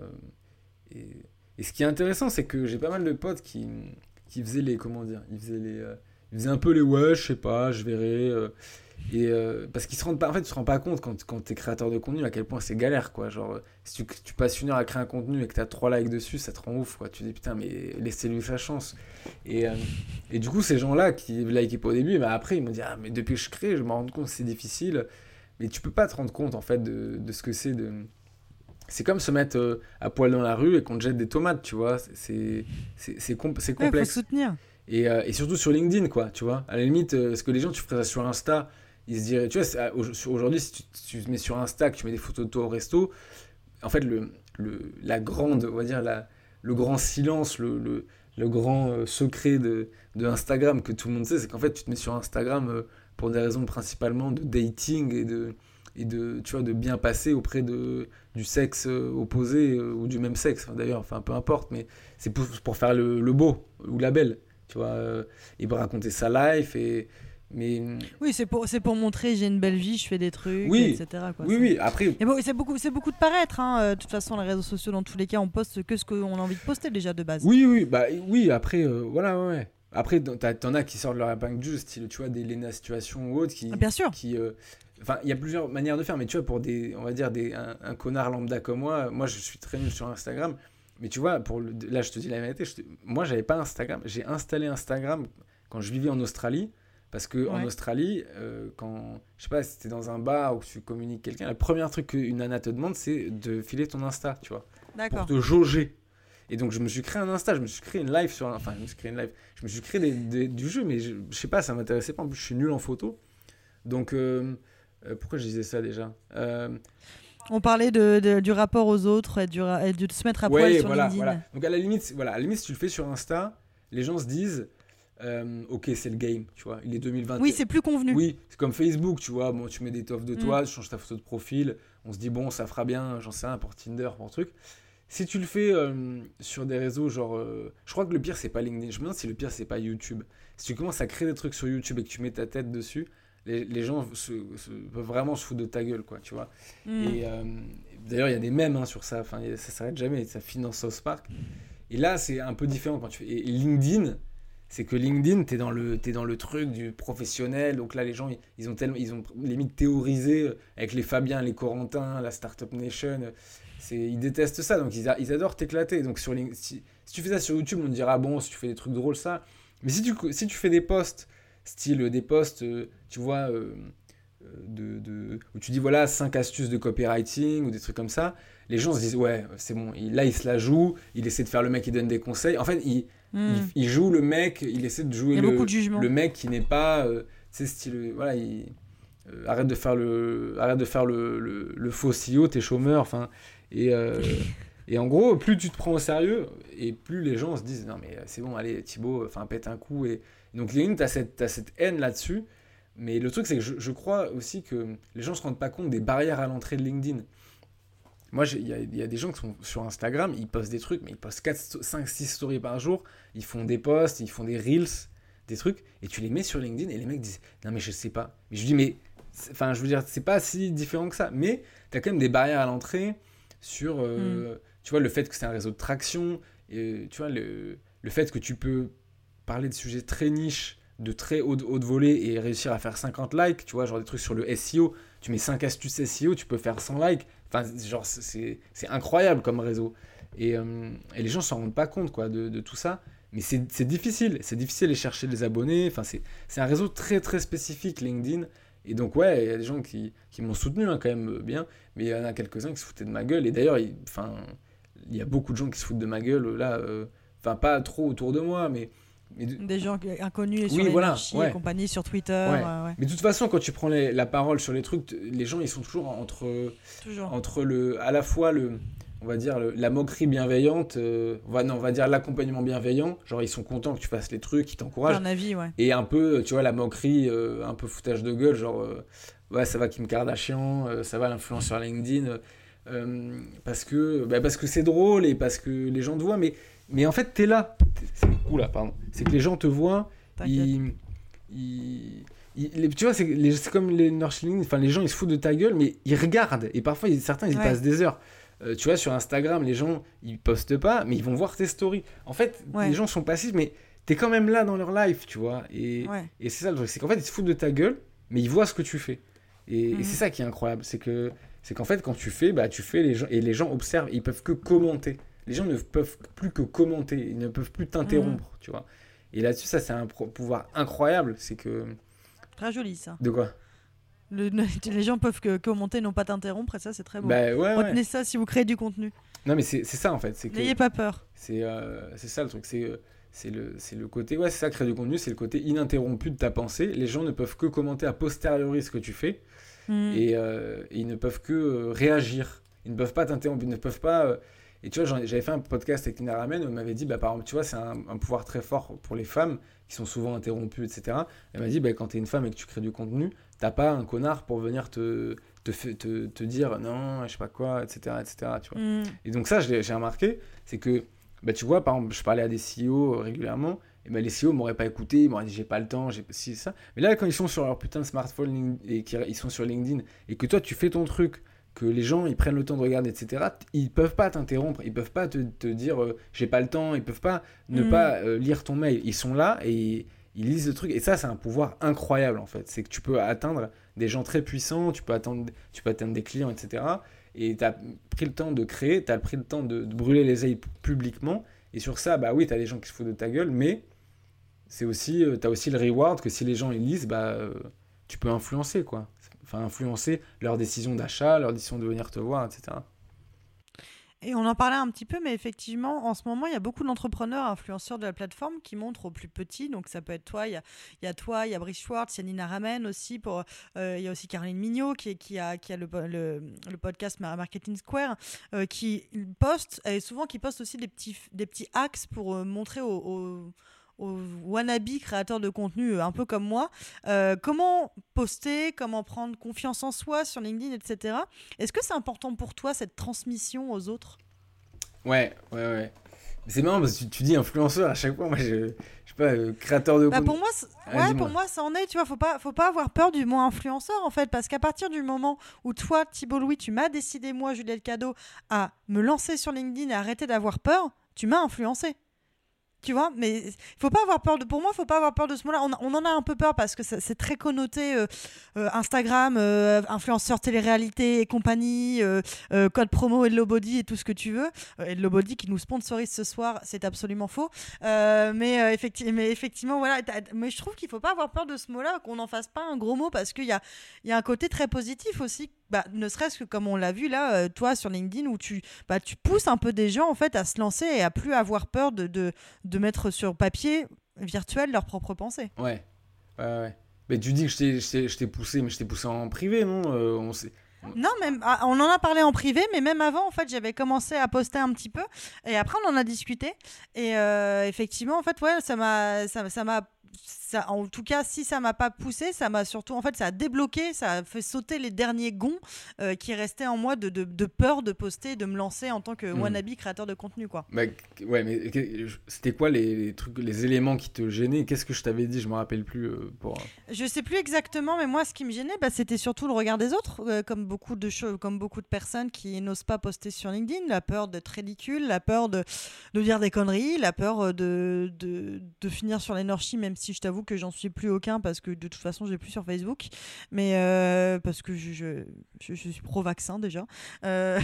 D: et, et ce qui est intéressant, c'est que j'ai pas mal de potes qui, qui faisaient les, comment dire, ils faisaient les... Euh, ils faisaient un peu les ouais, je sais pas, je verrai. Euh, et euh, parce qu'ils se rendent pas, en fait, tu te rends pas compte quand, quand t'es créateur de contenu à quel point c'est galère, quoi. Genre, si tu, tu passes une heure à créer un contenu et que t'as trois likes dessus, ça te rend ouf, quoi. Tu te dis putain, mais laissez-lui sa chance. Et, euh, et du coup, ces gens-là qui likaient pas au début, bah après, ils m'ont dit ah, mais depuis que je crée, je me rends compte que c'est difficile. Mais tu peux pas te rendre compte, en fait, de, de ce que c'est de. C'est comme se mettre euh, à poil dans la rue et qu'on te jette des tomates, tu vois. C'est, c'est, c'est, com- c'est complexe.
C: Ouais, faut soutenir.
D: Et, euh, et surtout sur LinkedIn, quoi, tu vois. À la limite, euh, parce que les gens, tu ferais ça sur Insta, ils se diraient, tu vois, c'est, aujourd'hui, si tu, tu te mets sur Insta, que tu mets des photos de toi au resto, en fait, le, le, la grande, on va dire, la, le grand silence, le, le, le grand euh, secret de, de Instagram que tout le monde sait, c'est qu'en fait, tu te mets sur Instagram euh, pour des raisons principalement de dating et de, et de, tu vois, de bien passer auprès de, du sexe euh, opposé euh, ou du même sexe, d'ailleurs, enfin, peu importe, mais c'est pour, pour faire le, le beau ou la belle. Tu vois, euh, il peut raconter sa life et mais
C: oui, c'est pour c'est pour montrer j'ai une belle vie, je fais des trucs,
D: oui,
C: et cetera quoi,
D: oui,
C: ça.
D: oui. Après,
C: et bon, c'est beaucoup c'est beaucoup de paraître. Hein. Euh, de toute façon, les réseaux sociaux, dans tous les cas, on poste que ce qu'on a envie de poster déjà de base.
D: Oui, oui, bah oui. Après, euh, voilà, ouais. ouais. Après, t'en as qui sortent leur épingle du jeu, style, tu vois, des Lena Situation ou autres qui,
C: ah, bien sûr.
D: Qui, euh, enfin, il y a plusieurs manières de faire, mais tu vois, pour des, on va dire des un, un connard lambda comme moi, moi, je suis très nul sur Instagram. Mais tu vois, pour le, là, je te dis la vérité, je te, moi, j'avais pas Instagram. J'ai installé Instagram quand je vivais en Australie, parce que ouais. en Australie, euh, quand, je sais pas, si t'es dans un bar ou que tu communiques quelqu'un, le premier truc qu'une nana te demande, c'est de filer ton Insta, tu vois,
C: D'accord.
D: pour te jauger. Et donc, je me suis créé un Insta, je me suis créé une live sur, enfin, je me suis créé une live, je me suis créé des, des, du jeu, mais je, je sais pas, ça m'intéressait pas. En plus, je suis nul en photo. Donc, euh, euh, pourquoi je disais ça déjà euh,
C: On parlait de, de, du rapport aux autres et, du, et de se mettre à
D: ouais,
C: poil sur
D: voilà,
C: LinkedIn.
D: Voilà. Donc, à la limite, voilà, à la limite, si tu le fais sur Insta, les gens se disent, euh, ok, c'est le game, tu vois, il est deux mille vingt.
C: Oui, c'est plus convenu.
D: Oui, c'est comme Facebook, tu vois, bon, tu mets des toffes de toi, mm. tu changes ta photo de profil, on se dit, bon, ça fera bien, j'en sais rien, pour Tinder, pour truc. Si tu le fais euh, sur des réseaux, genre, euh, je crois que le pire, c'est pas LinkedIn, je me demande si le pire, c'est pas YouTube. Si tu commences à créer des trucs sur YouTube et que tu mets ta tête dessus, les, les gens se, se, peuvent vraiment se foutre de ta gueule, quoi, tu vois. Mm. Et euh, d'ailleurs, il y a des mèmes hein, sur ça, enfin, ça s'arrête jamais, ça finance South Park. Et là, c'est un peu différent quand tu fais. Et LinkedIn, c'est que LinkedIn, t'es dans le, t'es dans le truc du professionnel. Donc là, les gens, ils, ils ont tellement, ils ont limite théorisé avec les Fabiens, les Corentins, la Startup Nation. C'est, ils détestent ça, donc ils, a, ils adorent t'éclater. Donc sur LinkedIn, si, si tu fais ça sur YouTube, on te dira bon, si tu fais des trucs drôles, ça. Mais si tu, si tu fais des posts, style des posts, tu vois, euh, de, de, où tu dis voilà cinq astuces de copywriting ou des trucs comme ça. Les gens se disent ouais c'est bon, il, là il se la joue, il essaie de faire le mec qui donne des conseils. En fait il, mm. il, il joue le mec, il essaie de jouer le,
C: de
D: le mec qui n'est pas, euh, tu sais style voilà il euh, arrête de faire le arrête de faire le, le, le faux C E O, t'es chômeur, enfin et euh, et en gros plus tu te prends au sérieux et plus les gens se disent non mais c'est bon allez Thibaut, enfin pète un coup et, et donc LinkedIn t'as cette t'as cette haine là-dessus. Mais le truc c'est que je, je crois aussi que les gens se rendent pas compte des barrières à l'entrée de LinkedIn. Moi, il y, y a des gens qui sont sur Instagram, ils postent des trucs, mais ils postent quatre, cinq, six stories par jour, ils font des posts, ils font des reels, des trucs, et tu les mets sur LinkedIn, et les mecs disent « Non, mais je sais pas. » Mais je dis « Mais, enfin, je veux dire, c'est pas si différent que ça. » Mais t'as quand même des barrières à l'entrée sur, euh, mm. tu vois, le fait que c'est un réseau de traction, et, tu vois, le, le fait que tu peux parler de sujets très niches, de très haute, haute volée, et réussir à faire cinquante likes, tu vois, genre des trucs sur le S E O, tu mets cinq astuces S E O, tu peux faire cent likes. Enfin, genre, c'est, c'est incroyable comme réseau. Et, euh, et les gens ne s'en rendent pas compte quoi, de, de tout ça. Mais c'est, c'est difficile. C'est difficile de chercher des abonnés. Enfin, c'est, c'est un réseau très, très spécifique, LinkedIn. Et donc, ouais, il y a des gens qui, qui m'ont soutenu hein, quand même bien. Mais il y en a quelques-uns qui se foutaient de ma gueule. Et d'ailleurs, il, il y a beaucoup de gens qui se foutent de ma gueule là. Enfin, euh, pas trop autour de moi, mais... mais de...
C: Des gens inconnus et sur
D: oui,
C: les
D: voilà,
C: marchés
D: ouais.
C: et compagnie, sur Twitter.
D: Ouais.
C: Euh, ouais.
D: Mais de toute façon, quand tu prends les, la parole sur les trucs, les gens, ils sont toujours entre,
C: toujours.
D: entre le, à la fois le, on va dire, le, la moquerie bienveillante, euh, on va, non, on va dire l'accompagnement bienveillant, genre ils sont contents que tu fasses les trucs, ils t'encouragent.
C: Un avis, ouais.
D: Et un peu, tu vois, la moquerie, euh, un peu foutage de gueule, genre, euh, ouais, ça va Kim Kardashian, euh, ça va l'influenceur LinkedIn, euh, parce, que, bah, parce que c'est drôle et parce que les gens te voient, mais, mais en fait, t'es là. C'est, oula, pardon. C'est que les gens te voient, ils, ils, ils, les, tu vois, c'est, les, c'est comme les Nordschling, enfin, les gens, ils se foutent de ta gueule, mais ils regardent, et parfois, ils, certains, ils y
C: Ouais.
D: passent des heures. Euh, tu vois, sur Instagram, les gens, ils postent pas, mais ils vont voir tes stories. En fait,
C: Ouais.
D: les gens sont passifs, mais t'es quand même là dans leur life, tu vois. Et,
C: Ouais.
D: et c'est ça le truc, c'est qu'en fait, ils se foutent de ta gueule, mais ils voient ce que tu fais. Et,
C: Mhm.
D: et c'est ça qui est incroyable, c'est que c'est qu'en fait, quand tu fais, bah, tu fais, les gens, et les gens observent, ils peuvent que commenter. Les gens ne peuvent plus que commenter, ils ne peuvent plus t'interrompre,
C: Mhm.
D: tu vois. Et là-dessus, ça, c'est un pro- pouvoir incroyable, c'est que...
C: Très joli, ça.
D: De quoi?
C: Le, les gens peuvent que commenter, non pas t'interrompre, et ça, c'est très beau.
D: Bah ouais,
C: Retenez
D: ouais.
C: ça si vous créez du contenu.
D: Non, mais c'est, c'est ça, en fait, c'est que...
C: N'ayez pas peur.
D: C'est, euh, c'est ça le truc, c'est, euh, c'est, le, c'est le côté, ouais, c'est ça, créer du contenu, c'est le côté ininterrompu de ta pensée. Les gens ne peuvent que commenter a posteriori ce que tu fais,
C: Mm.
D: et, euh, et ils ne peuvent que euh, réagir. Ils ne peuvent pas t'interrompre, ils ne peuvent pas... euh, Et tu vois, j'en- j'avais fait un podcast avec Tina Ramen où elle m'avait dit, bah, par exemple, tu vois, c'est un, un pouvoir très fort pour les femmes qui sont souvent interrompues, et cetera. Elle m'a dit, bah, quand t'es une femme et que tu crées du contenu, t'as pas un connard pour venir te, te, fa- te, te dire non, je sais pas quoi, et cetera, et cetera, tu vois.
C: Mm.
D: Et donc ça, je l'ai- j'ai remarqué, c'est que, bah, tu vois, par exemple, je parlais à des C E O régulièrement, et bah, les C E O m'auraient pas écouté, ils m'auraient dit j'ai pas le temps, j'ai si ça. Mais là, quand ils sont sur leur putain de smartphone Link- et qu'ils sont sur LinkedIn, et que toi, tu fais ton truc, que les gens ils prennent le temps de regarder, et cetera, ils peuvent pas t'interrompre, ils peuvent pas te, te dire euh, j'ai pas le temps, ils peuvent pas ne
C: Mm.
D: pas euh, lire ton mail. Ils sont là et ils, ils lisent le truc. Et ça, c'est un pouvoir incroyable en fait. C'est que tu peux atteindre des gens très puissants, tu peux atteindre, tu peux atteindre des clients, et cetera. Et tu as pris le temps de créer, tu as pris le temps de, de brûler les ailes publiquement. Et sur ça, bah oui, tu as des gens qui se foutent de ta gueule, mais c'est aussi, euh, tu as aussi le reward que si les gens ils lisent, bah, euh, tu peux influencer quoi. Enfin, influencer leur décision d'achat, leur décision de venir te voir, et cetera.
C: Et on en parlait un petit peu, mais effectivement, en ce moment, il y a beaucoup d'entrepreneurs, influenceurs de la plateforme qui montrent aux plus petits. Donc, ça peut être toi, il y a, il y a toi, il y a Brice Schwartz, il y a Nina Ramen aussi. Pour, euh, il y a aussi Caroline Mignot qui, est- qui a, qui a le, le, le podcast Marketing Square, euh, qui poste, et souvent qui poste aussi des petits, des petits hacks pour euh, montrer aux, aux, aux wannabe créateurs de contenu, euh, un peu comme moi, euh, comment poster, comment prendre confiance en soi sur LinkedIn, et cetera. Est-ce que c'est important pour toi, cette transmission aux autres ?
D: Ouais, ouais, ouais. Mais c'est marrant parce que tu, tu dis influenceur à chaque fois. Moi, je, je sais pas, euh, créateur de
C: Bah
D: contenu.
C: pour moi, c'est-
D: Ah,
C: ouais,
D: dis-moi.
C: pour moi, ça en est. Tu vois, faut pas, faut pas avoir peur du mot influenceur en fait, parce qu'à partir du moment où toi, Thibault Louis, tu m'as décidé moi, Juliette Cadeau, à me lancer sur LinkedIn et arrêter d'avoir peur, tu m'as influencé. Tu vois, mais il faut pas avoir peur de. Pour moi, faut pas avoir peur de ce mot-là. On, on en a un peu peur parce que ça- c'est très connoté euh, euh, Instagram, euh, influenceur télé-réalité et compagnie, euh, euh, code promo Hello Body et tout ce que tu veux. Euh, Hello Body qui nous sponsorise ce soir, c'est absolument faux. Euh, mais, euh, effecti- mais effectivement, voilà. t'as- Mais je trouve qu'il faut pas avoir peur de ce mot-là, qu'on n'en fasse pas un gros mot parce qu'il y a, il y a un côté très positif aussi. Bah, ne serait-ce que comme on l'a vu là, euh, toi sur LinkedIn, où tu, bah, tu pousses un peu des gens en fait à se lancer et à plus avoir peur de, de, de mettre sur papier virtuel leurs propres pensées.
D: Ouais, ouais, ouais. Mais tu dis que je t'ai, je t'ai, je t'ai poussé, mais je t'ai poussé en privé, non? Euh, on sait...
C: Non, même, ah, on en a parlé en privé, mais même avant, en fait, j'avais commencé à poster un petit peu, et après, on en a discuté. Et euh, effectivement, en fait, ouais, ça m'a, ça, ça m'a, ça, en tout cas, si ça m'a pas poussé, ça m'a surtout, en fait, ça a débloqué, ça a fait sauter les derniers gonds euh, qui restaient en moi de, de, de peur de poster, de me lancer en tant que
D: Mm.
C: wannabe créateur de contenu, quoi.
D: Bah, ouais, mais que- c'était quoi les, les trucs, les éléments qui te gênaient? Qu'est-ce que je t'avais dit? Je me rappelle plus. Euh, pour...
C: Je sais plus exactement, mais moi, ce qui me gênait, bah, c'était surtout le regard des autres, euh, comme beaucoup de choses, comme beaucoup de personnes qui n'osent pas poster sur LinkedIn, la peur d'être ridicule, la peur de, de dire des conneries, la peur de, de, de finir sur les Norchis, même si je t'avoue que j'en suis plus aucun parce que de toute façon, je n'ai plus sur Facebook, mais euh, parce que je, je, je, je suis pro-vaccin déjà. Euh...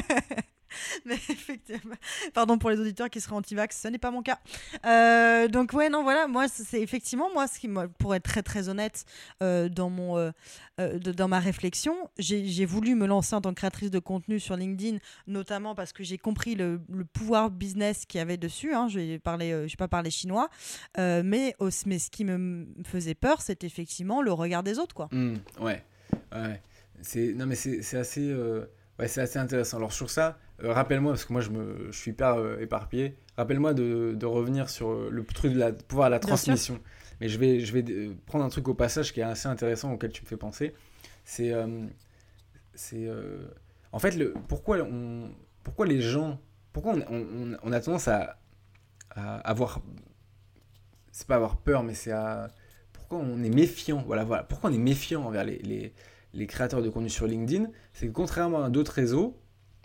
C: Mais effectivement, pardon pour les auditeurs qui seraient anti-vax, ce n'est pas mon cas. Euh, donc ouais, non, voilà, moi c'est effectivement moi ce qui, moi, pour être très très honnête, euh, dans mon, euh, euh, de, dans ma réflexion, j'ai, j'ai voulu me lancer en tant que créatrice de contenu sur LinkedIn, notamment parce que j'ai compris le, le pouvoir business qu'il y avait dessus. Hein, je vais parler, euh, je vais pas parler chinois, euh, mais, aussi, mais ce qui me faisait peur, c'est effectivement le regard des autres, quoi.
D: Mm, ouais, ouais. C'est, non mais c'est, c'est assez, euh, ouais, c'est assez intéressant. Alors sur ça. euh, rappelle-moi, parce que moi je, me, je suis hyper euh, éparpillé, rappelle-moi de, de revenir sur euh, le truc de la, pouvoir de la transmission. Mais je vais, je vais euh, prendre un truc au passage qui est assez intéressant, auquel tu me fais penser. C'est, euh, c'est euh, en fait, le, pourquoi, on, pourquoi les gens, pourquoi on, on, on a tendance à, à avoir, c'est pas avoir peur, mais c'est à, pourquoi on est méfiant, voilà, voilà, pourquoi on est méfiant envers les, les, les créateurs de contenu sur LinkedIn, c'est que contrairement à d'autres réseaux,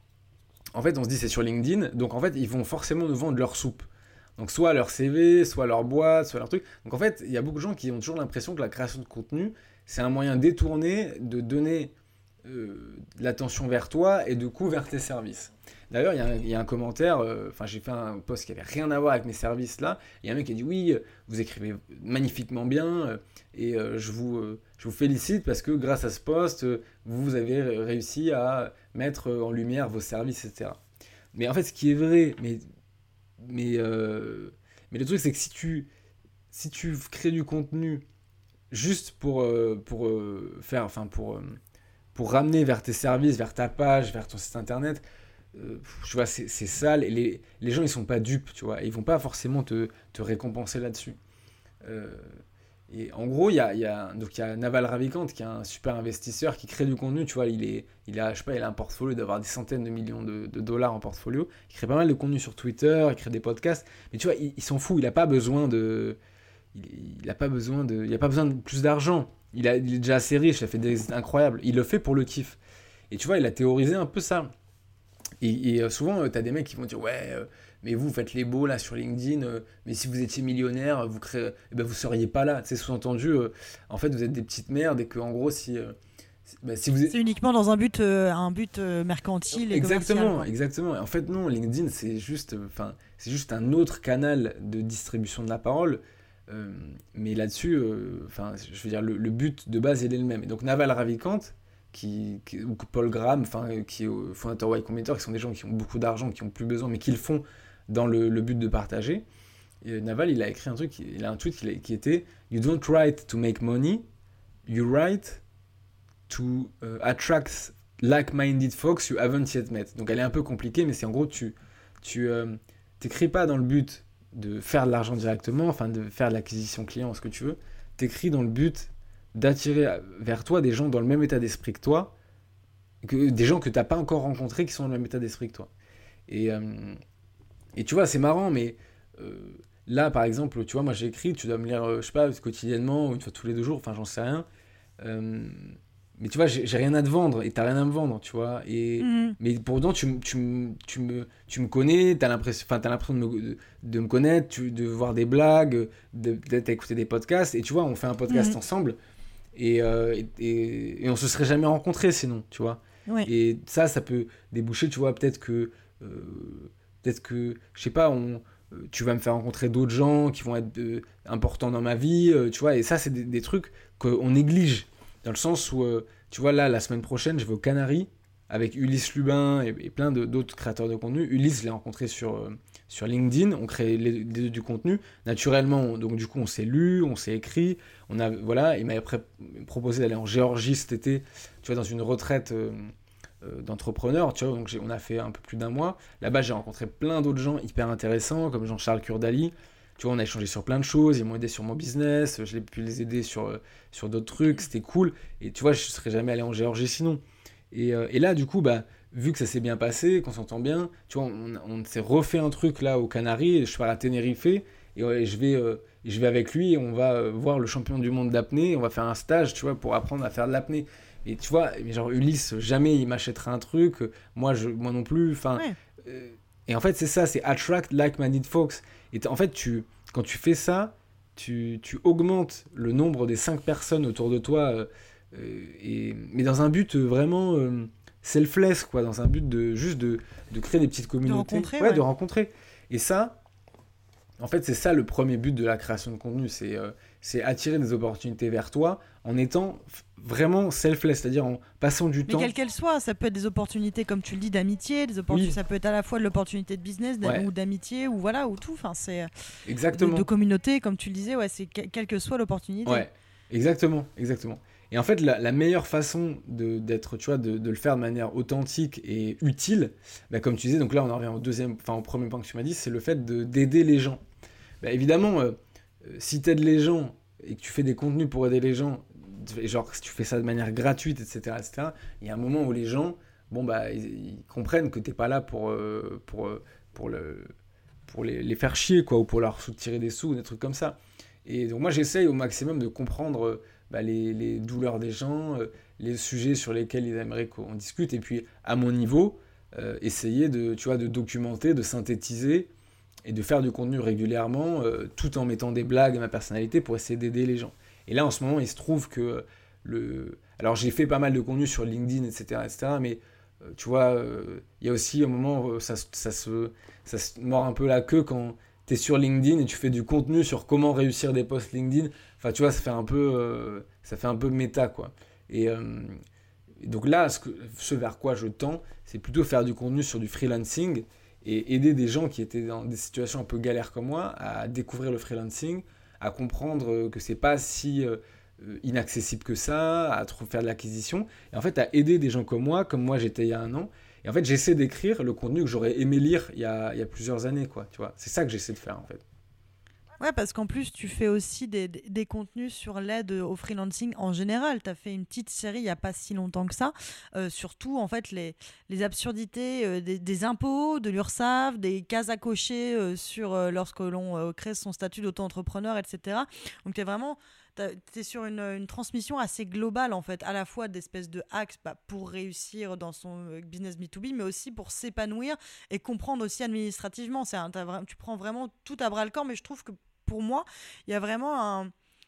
D: en fait, on se dit c'est sur LinkedIn, donc en fait, ils vont forcément nous vendre leur soupe. Donc soit leur C V, soit leur boîte, soit leur truc. Donc en fait, il y a beaucoup de gens qui ont toujours l'impression que la création de contenu, c'est un moyen détourné de donner euh, de l'attention vers toi et du coup vers tes services. D'ailleurs, il y, y a un commentaire, enfin euh, j'ai fait un post qui avait rien à voir avec mes services là, il y a un mec qui a dit oui, vous écrivez magnifiquement bien euh, et euh, je, vous, euh, je vous félicite parce que grâce à ce post, euh, vous avez réussi à mettre en lumière vos services, et cetera. Mais en fait, ce qui est vrai, mais, mais, euh, mais le truc c'est que si tu, si tu crées du contenu juste pour, euh, pour euh, faire, enfin pour, euh, pour ramener vers tes services, vers ta page, vers ton site internet, Euh, tu vois, c'est, c'est sale et les, les gens ils sont pas dupes, tu vois, et ils vont pas forcément te, te récompenser là-dessus. Euh, et en gros, il y a, y a, donc il y a Naval Ravikant qui est un super investisseur qui crée du contenu, tu vois, il, est, il, a, je sais pas, il a un portfolio d'avoir des centaines de millions de, de dollars en portfolio, il crée pas mal de contenu sur Twitter, il crée des podcasts, mais tu vois, il, il s'en fout, il a pas besoin de. Il, il a pas besoin de. Il a pas besoin de plus d'argent. Il, a, il est déjà assez riche, il a fait des incroyables. Il le fait pour le kiff. Et tu vois, il a théorisé un peu ça. Et, et euh, souvent, euh, tu as des mecs qui vont dire ouais, euh, mais vous, vous faites les beaux là sur LinkedIn, euh, mais si vous étiez millionnaire, vous créez, eh ben, vous seriez pas là. C'est sous-entendu, euh, en fait, vous êtes des petites merdes et que en gros, si, euh, si, bah, si vous êtes...
C: C'est uniquement dans un but, euh, un but euh, mercantile et
D: exactement,
C: commercial.
D: Exactement. En fait, non, LinkedIn, c'est juste, enfin, euh, c'est juste un autre canal de distribution de la parole. Euh, mais là-dessus, enfin, euh, je veux dire, le, le but de base, il est le même. Et donc, Naval Ravikant. Qui, qui, ou Paul Graham, qui est au fondateur Y Combinator, qui sont des gens qui ont beaucoup d'argent, qui n'ont plus besoin, mais qui le font dans le, le but de partager. Et Naval, il a écrit un truc, il a un tweet qui, a, qui était « You don't write to make money, you write to uh, attract like-minded folks you haven't yet met ». Donc elle est un peu compliquée, mais c'est en gros, tu tu euh, t'écris pas dans le but de faire de l'argent directement, enfin de faire de l'acquisition client, ce que tu veux, t'écris dans le but d'attirer vers toi des gens dans le même état d'esprit que toi, que, des gens que tu n'as pas encore rencontrés qui sont dans le même état d'esprit que toi. Et, euh, et tu vois, c'est marrant, mais euh, là, par exemple, tu vois, moi j'écris, tu dois me lire, euh, je sais pas, quotidiennement, ou une fois tous les deux jours, enfin j'en sais rien. Euh, mais tu vois, j'ai, j'ai rien à te vendre, et t'as rien à me vendre, tu vois. Et, mmh. Mais pour autant, tu, tu, tu, me, tu me connais, t'as l'impression, t'as l'impression de me, de, de me connaître, tu, de voir des blagues, de, d'être à écouter des podcasts, et tu vois, on fait un podcast mmh. ensemble. Et, euh, et, et, et on se serait jamais rencontrés sinon, tu vois. Ouais. Et ça, ça peut déboucher, tu vois, peut-être que, euh, peut-être que, je sais pas, on, euh, tu vas me faire rencontrer d'autres gens qui vont être euh, importants dans ma vie, euh, tu vois. Et ça, c'est des, des trucs qu'on néglige, dans le sens où, euh, tu vois, là, la semaine prochaine, je vais aux Canaries avec Ulysse Lubin et, et plein de, d'autres créateurs de contenu. Ulysse, je l'ai rencontré sur... Euh, sur LinkedIn, on crée les, les, du contenu. Naturellement, on, donc du coup, on s'est lu, on s'est écrit. On a, voilà, il m'avait pré- proposé d'aller en Géorgie cet été, tu vois, dans une retraite euh, euh, d'entrepreneurs, tu vois. Donc on a fait un peu plus d'un mois. Là-bas, j'ai rencontré plein d'autres gens hyper intéressants, comme Jean-Charles Kurdali. Tu vois, on a échangé sur plein de choses. Ils m'ont aidé sur mon business. Je l'ai pu les aider sur, euh, sur d'autres trucs. C'était cool. Et tu vois, je ne serais jamais allé en Géorgie sinon. Et, euh, et là, du coup, bah, vu que ça s'est bien passé, qu'on s'entend bien, tu vois, on, on s'est refait un truc là aux Canaries, je pars à Tenerife, et, et je, vais, euh, je vais avec lui, et on va euh, voir le champion du monde d'apnée, on va faire un stage, tu vois, pour apprendre à faire de l'apnée. Et tu vois, genre Ulysse, jamais il m'achètera un truc, moi, je, moi non plus, enfin... Ouais. Euh, et en fait, c'est ça, c'est attract like-minded folks. Et en fait, tu, quand tu fais ça, tu, tu augmentes le nombre des cinq personnes autour de toi, euh, euh, et, mais dans un but vraiment... Euh, selfless, quoi, dans un but de juste de, de créer des petites communautés,
C: de rencontrer,
D: ouais,
C: ouais.
D: de rencontrer. Et ça, en fait, c'est ça le premier but de la création de contenu, c'est euh, c'est attirer des opportunités vers toi en étant f- vraiment selfless, c'est-à-dire en passant du
C: mais
D: temps.
C: Mais quelles qu'elles soient, ça peut être des opportunités, comme tu le dis, d'amitié, des opportunités, oui. Ça peut être à la fois de l'opportunité de business, ouais. Ou d'amitié, ou voilà, ou tout. Enfin, c'est
D: exactement.
C: De, de communauté, comme tu le disais, ouais, c'est que, quelle que soit l'opportunité.
D: Ouais, exactement, exactement. Et en fait, la, la meilleure façon de, d'être, tu vois, de, de le faire de manière authentique et utile, bah, comme tu disais, donc là on en revient au deuxième, enfin au premier point que tu m'as dit, c'est le fait de, d'aider les gens. Bah, évidemment, euh, si tu aides les gens et que tu fais des contenus pour aider les gens, genre si tu fais ça de manière gratuite, et cetera, et cetera, il y a un moment où les gens, bon bah, ils, ils comprennent que t'es pas là pour, euh, pour, pour, le, pour les, les faire chier, quoi, ou pour leur tirer des sous, ou des trucs comme ça. Et donc moi j'essaye au maximum de comprendre bah, les, les douleurs des gens, euh, les sujets sur lesquels ils aimeraient qu'on discute, et puis à mon niveau, euh, essayer de, tu vois, de documenter, de synthétiser, et de faire du contenu régulièrement, euh, tout en mettant des blagues à ma personnalité pour essayer d'aider les gens. Et là en ce moment il se trouve que le... Alors j'ai fait pas mal de contenu sur LinkedIn, et cetera, et cetera, mais euh, tu vois, il euh, y a aussi un moment où ça, ça, se, ça se mord un peu la queue quand t'es sur LinkedIn et tu fais du contenu sur comment réussir des posts LinkedIn. Enfin, tu vois, ça fait un peu, euh, ça fait un peu méta, quoi. Et, euh, et donc là, ce, que, ce vers quoi je tends, c'est plutôt faire du contenu sur du freelancing et aider des gens qui étaient dans des situations un peu galères comme moi à découvrir le freelancing, à comprendre que c'est pas si euh, inaccessible que ça, à trop faire de l'acquisition, et en fait à aider des gens comme moi, comme moi j'étais il y a un an. Et en fait, j'essaie d'écrire le contenu que j'aurais aimé lire il y a, il y a plusieurs années, quoi, tu vois. C'est ça que j'essaie de faire, en fait.
C: Ouais, parce qu'en plus, tu fais aussi des, des, des contenus sur l'aide au freelancing en général. Tu as fait une petite série il n'y a pas si longtemps que ça, euh, surtout en fait les, les absurdités euh, des, des impôts, de l'URSSAF, des cases à cocher euh, sur, euh, lorsque l'on euh, crée son statut d'auto-entrepreneur, et cetera. Donc tu es vraiment... Tu es sur une, une transmission assez globale, en fait, à la fois d'espèces de hacks bah, pour réussir dans son business B deux B, mais aussi pour s'épanouir et comprendre aussi administrativement. C'est un, tu prends vraiment tout à bras-le-corps, mais je trouve que pour moi, il y a vraiment un,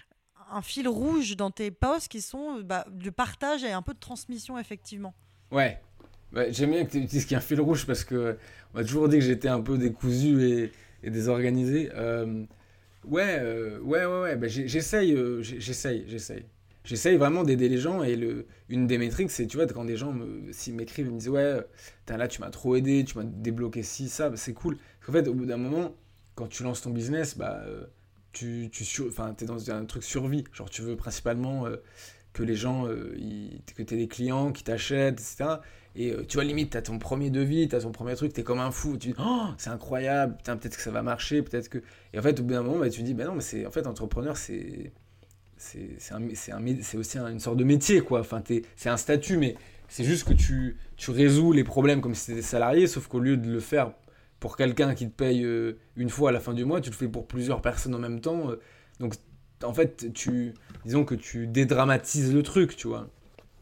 C: un fil rouge dans tes posts qui sont bah, de partage et un peu de transmission, effectivement.
D: Ouais, ouais, j'aime bien que tu dises qu'il y a un fil rouge parce qu'on m'a toujours dit que j'étais un peu décousu et, et désorganisé. Euh... Ouais, euh, ouais, ouais, ouais. Bah, j'essaye, euh, j'essaye, j'essaye. J'essaye vraiment d'aider les gens et le, une des métriques, c'est, tu vois, quand des gens me, s'ils m'écrivent, ils me disent, ouais, là, tu m'as trop aidé, tu m'as débloqué ci, ça, bah, c'est cool. Parce qu'en fait, au bout d'un moment, quand tu lances ton business, bah, euh, tu, tu sur, t'es dans un truc survie. Genre, tu veux principalement euh, que les gens, euh, ils, que tu aies des clients qui t'achètent, et cetera. Et euh, tu vois, limite, tu as ton premier devis, tu as ton premier truc, tu es comme un fou. Tu dis, oh, c'est incroyable, putain, peut-être que ça va marcher, peut-être que. Et en fait, au bout d'un moment, bah, tu te dis, bah non, mais c'est, en fait, entrepreneur, c'est, c'est, c'est, un, c'est, un, c'est aussi un, une sorte de métier, quoi. Enfin, c'est un statut, mais c'est juste que tu, tu résous les problèmes comme si tu étais salarié, sauf qu'au lieu de le faire pour quelqu'un qui te paye euh, une fois à la fin du mois, tu le fais pour plusieurs personnes en même temps. Euh, donc, en fait, tu, disons que tu dédramatises le truc, tu vois.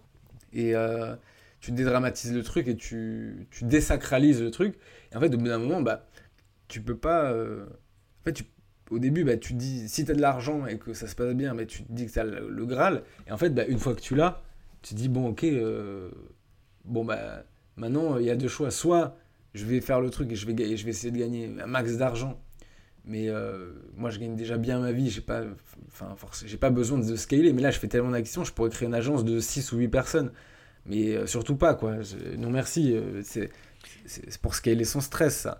D: Et. Euh, tu dédramatises le truc et tu, tu désacralises le truc. Et en fait, au bout d'un moment, bah, tu peux pas... Euh... En fait, tu... au début, bah, tu te dis, si tu as de l'argent et que ça se passe bien, bah, tu te dis que tu as le, le Graal. Et en fait, bah, une fois que tu l'as, tu te dis, bon, ok, euh... bon, bah, maintenant, il y a deux choix. Soit je vais faire le truc et je vais, ga- je vais essayer de gagner un max d'argent. Mais euh, moi, je gagne déjà bien ma vie. J'ai pas, enfin, forcément, j'ai pas besoin de scaler. Mais là, je fais tellement d'actions, je pourrais créer une agence de six ou huit personnes. Mais euh, surtout pas, quoi. Je, non merci, euh, c'est, c'est, c'est pour scaler son stress, ça.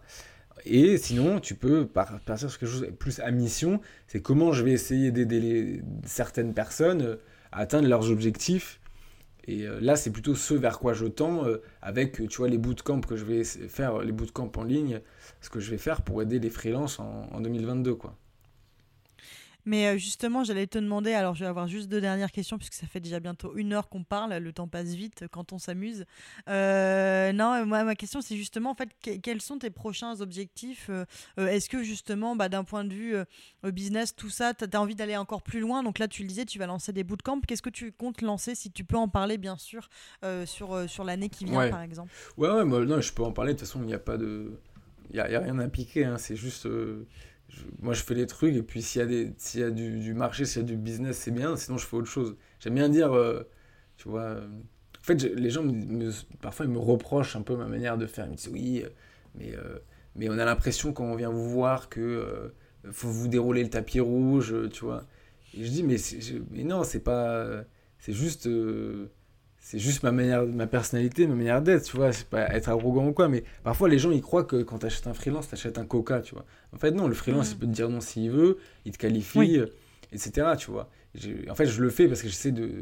D: Et sinon, tu peux par, partir sur quelque chose de plus à mission, c'est comment je vais essayer d'aider les, certaines personnes à atteindre leurs objectifs. Et euh, là, c'est plutôt ce vers quoi je tends, euh, avec, tu vois, les bootcamps que je vais faire, les bootcamps en ligne, ce que je vais faire pour aider les freelances en, en deux mille vingt-deux, quoi.
C: Mais justement, j'allais te demander, alors je vais avoir juste deux dernières questions puisque ça fait déjà bientôt une heure qu'on parle, le temps passe vite quand on s'amuse. Euh, non, moi ma question c'est justement en fait que, quels sont tes prochains objectifs euh, Est-ce que justement bah, d'un point de vue euh, business, tout ça, tu as envie d'aller encore plus loin? Donc là tu le disais, tu vas lancer des bootcamps. Qu'est-ce que tu comptes lancer, si tu peux en parler bien sûr, euh, sur, euh, sur l'année qui vient
D: ouais.
C: par exemple?
D: Ouais, ouais, moi, non, je peux en parler, de toute façon il n'y a pas de... Il n'y a, a rien à piquer, hein, c'est juste... Euh... Je, moi je fais les trucs et puis s'il y a, des, s'il y a du, du marché, s'il y a du business, c'est bien, sinon je fais autre chose. J'aime bien dire, euh, tu vois, euh, en fait je, les gens me, me, parfois ils me reprochent un peu ma manière de faire, ils me disent oui, mais, euh, mais on a l'impression quand on vient vous voir que euh, faut vous dérouler le tapis rouge, tu vois. Et je dis mais, c'est, je, mais non, c'est pas, c'est juste... Euh, c'est juste ma manière, ma personnalité, ma manière d'être, tu vois, c'est pas être arrogant ou quoi, mais parfois les gens ils croient que quand t'achètes un freelance, t'achètes un coca, tu vois. En fait non, le freelance mmh. il peut te dire non s'il veut, il te qualifie, oui. et cetera, tu vois. J'ai, en fait je le fais parce que j'essaie de,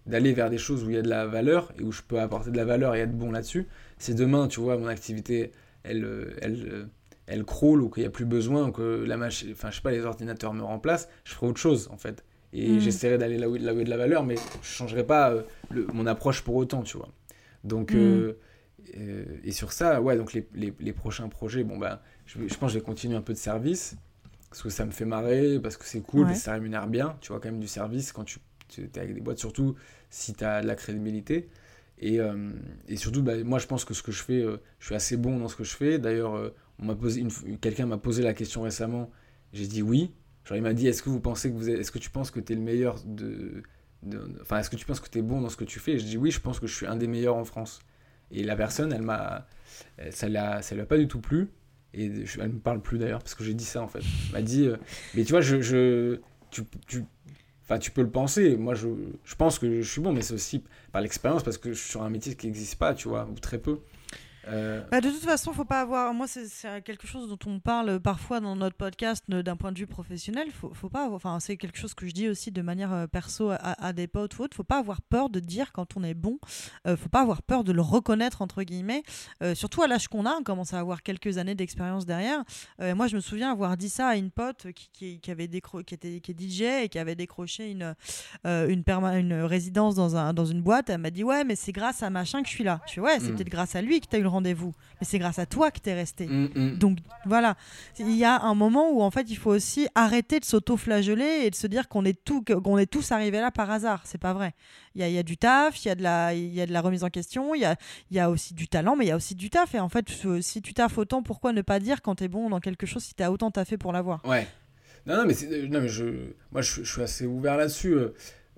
D: d'aller vers des choses où il y a de la valeur et où je peux apporter de la valeur et être bon là-dessus. Si demain, tu vois, mon activité, elle, elle, elle crawl ou qu'il n'y a plus besoin, ou que la machine, enfin, je sais pas, les ordinateurs me remplacent, je ferai autre chose, en fait. Et mmh. j'essaierai d'aller là où, là où il y a de la valeur, mais je ne changerai pas euh, le, mon approche pour autant, tu vois. Donc, mmh. euh, euh, et sur ça, ouais, donc les, les, les prochains projets, bon, bah, je, je pense que je vais continuer un peu de service, parce que ça me fait marrer, parce que c'est cool, ouais. parce que ça rémunère bien, tu vois, quand même du service, quand tu, tu es avec des boîtes, surtout si tu as de la crédibilité. Et, euh, et surtout, bah, moi, je pense que ce que je fais, euh, je suis assez bon dans ce que je fais. D'ailleurs, euh, on m'a posé une, quelqu'un m'a posé la question récemment, j'ai dit oui. Genre, il m'a dit, est-ce que vous pensez que vous êtes, est-ce que tu penses que tu es le meilleur de, de, enfin, est-ce que tu penses que tu es bon dans ce que tu fais? Et je dis oui, je pense que je suis un des meilleurs en France. Et la personne, elle m'a, ça l'a, ça lui a pas du tout plu. Et je, elle me parle plus d'ailleurs parce que j'ai dit ça en fait. Elle m'a dit, euh, mais tu vois, je, je, tu, tu, enfin, tu peux le penser. Moi, je, je pense que je suis bon, mais c'est aussi par l'expérience parce que je suis sur un métier qui n'existe pas, tu vois, ou très peu.
C: Euh... Bah de toute façon, faut pas avoir. Moi, c'est, c'est quelque chose dont on parle parfois dans notre podcast d'un point de vue professionnel. Faut, faut pas. Avoir... Enfin, c'est quelque chose que je dis aussi de manière perso à, à des potes ou autres. Faut pas avoir peur de dire quand on est bon. Euh, faut pas avoir peur de le reconnaître entre guillemets. Euh, surtout à l'âge qu'on a, on commence à avoir quelques années d'expérience derrière. Euh, moi, je me souviens avoir dit ça à une pote qui, qui, qui avait décro... qui était qui est D J et qui avait décroché une euh, une, perma... une résidence dans un dans une boîte. Elle m'a dit ouais, mais c'est grâce à machin que je suis là. Je fais ouais, c'est mmh. peut-être grâce à lui que t'as eu le rendez-vous, mais c'est grâce à toi que t'es resté. Mmh, mmh. Donc voilà, il y a un moment où en fait il faut aussi arrêter de s'auto-flageller et de se dire qu'on est tout, qu'on est tous arrivés là par hasard. C'est pas vrai. Il y a, il y a du taf, il y a de la, il y a de la remise en question, il y a, il y a aussi du talent, mais il y a aussi du taf. Et en fait, si tu taffes autant, pourquoi ne pas dire quand t'es bon dans quelque chose si t'as autant taffé pour l'avoir?
D: Ouais. Non, non, mais, c'est, non, mais je, moi je, je suis assez ouvert là-dessus. Euh,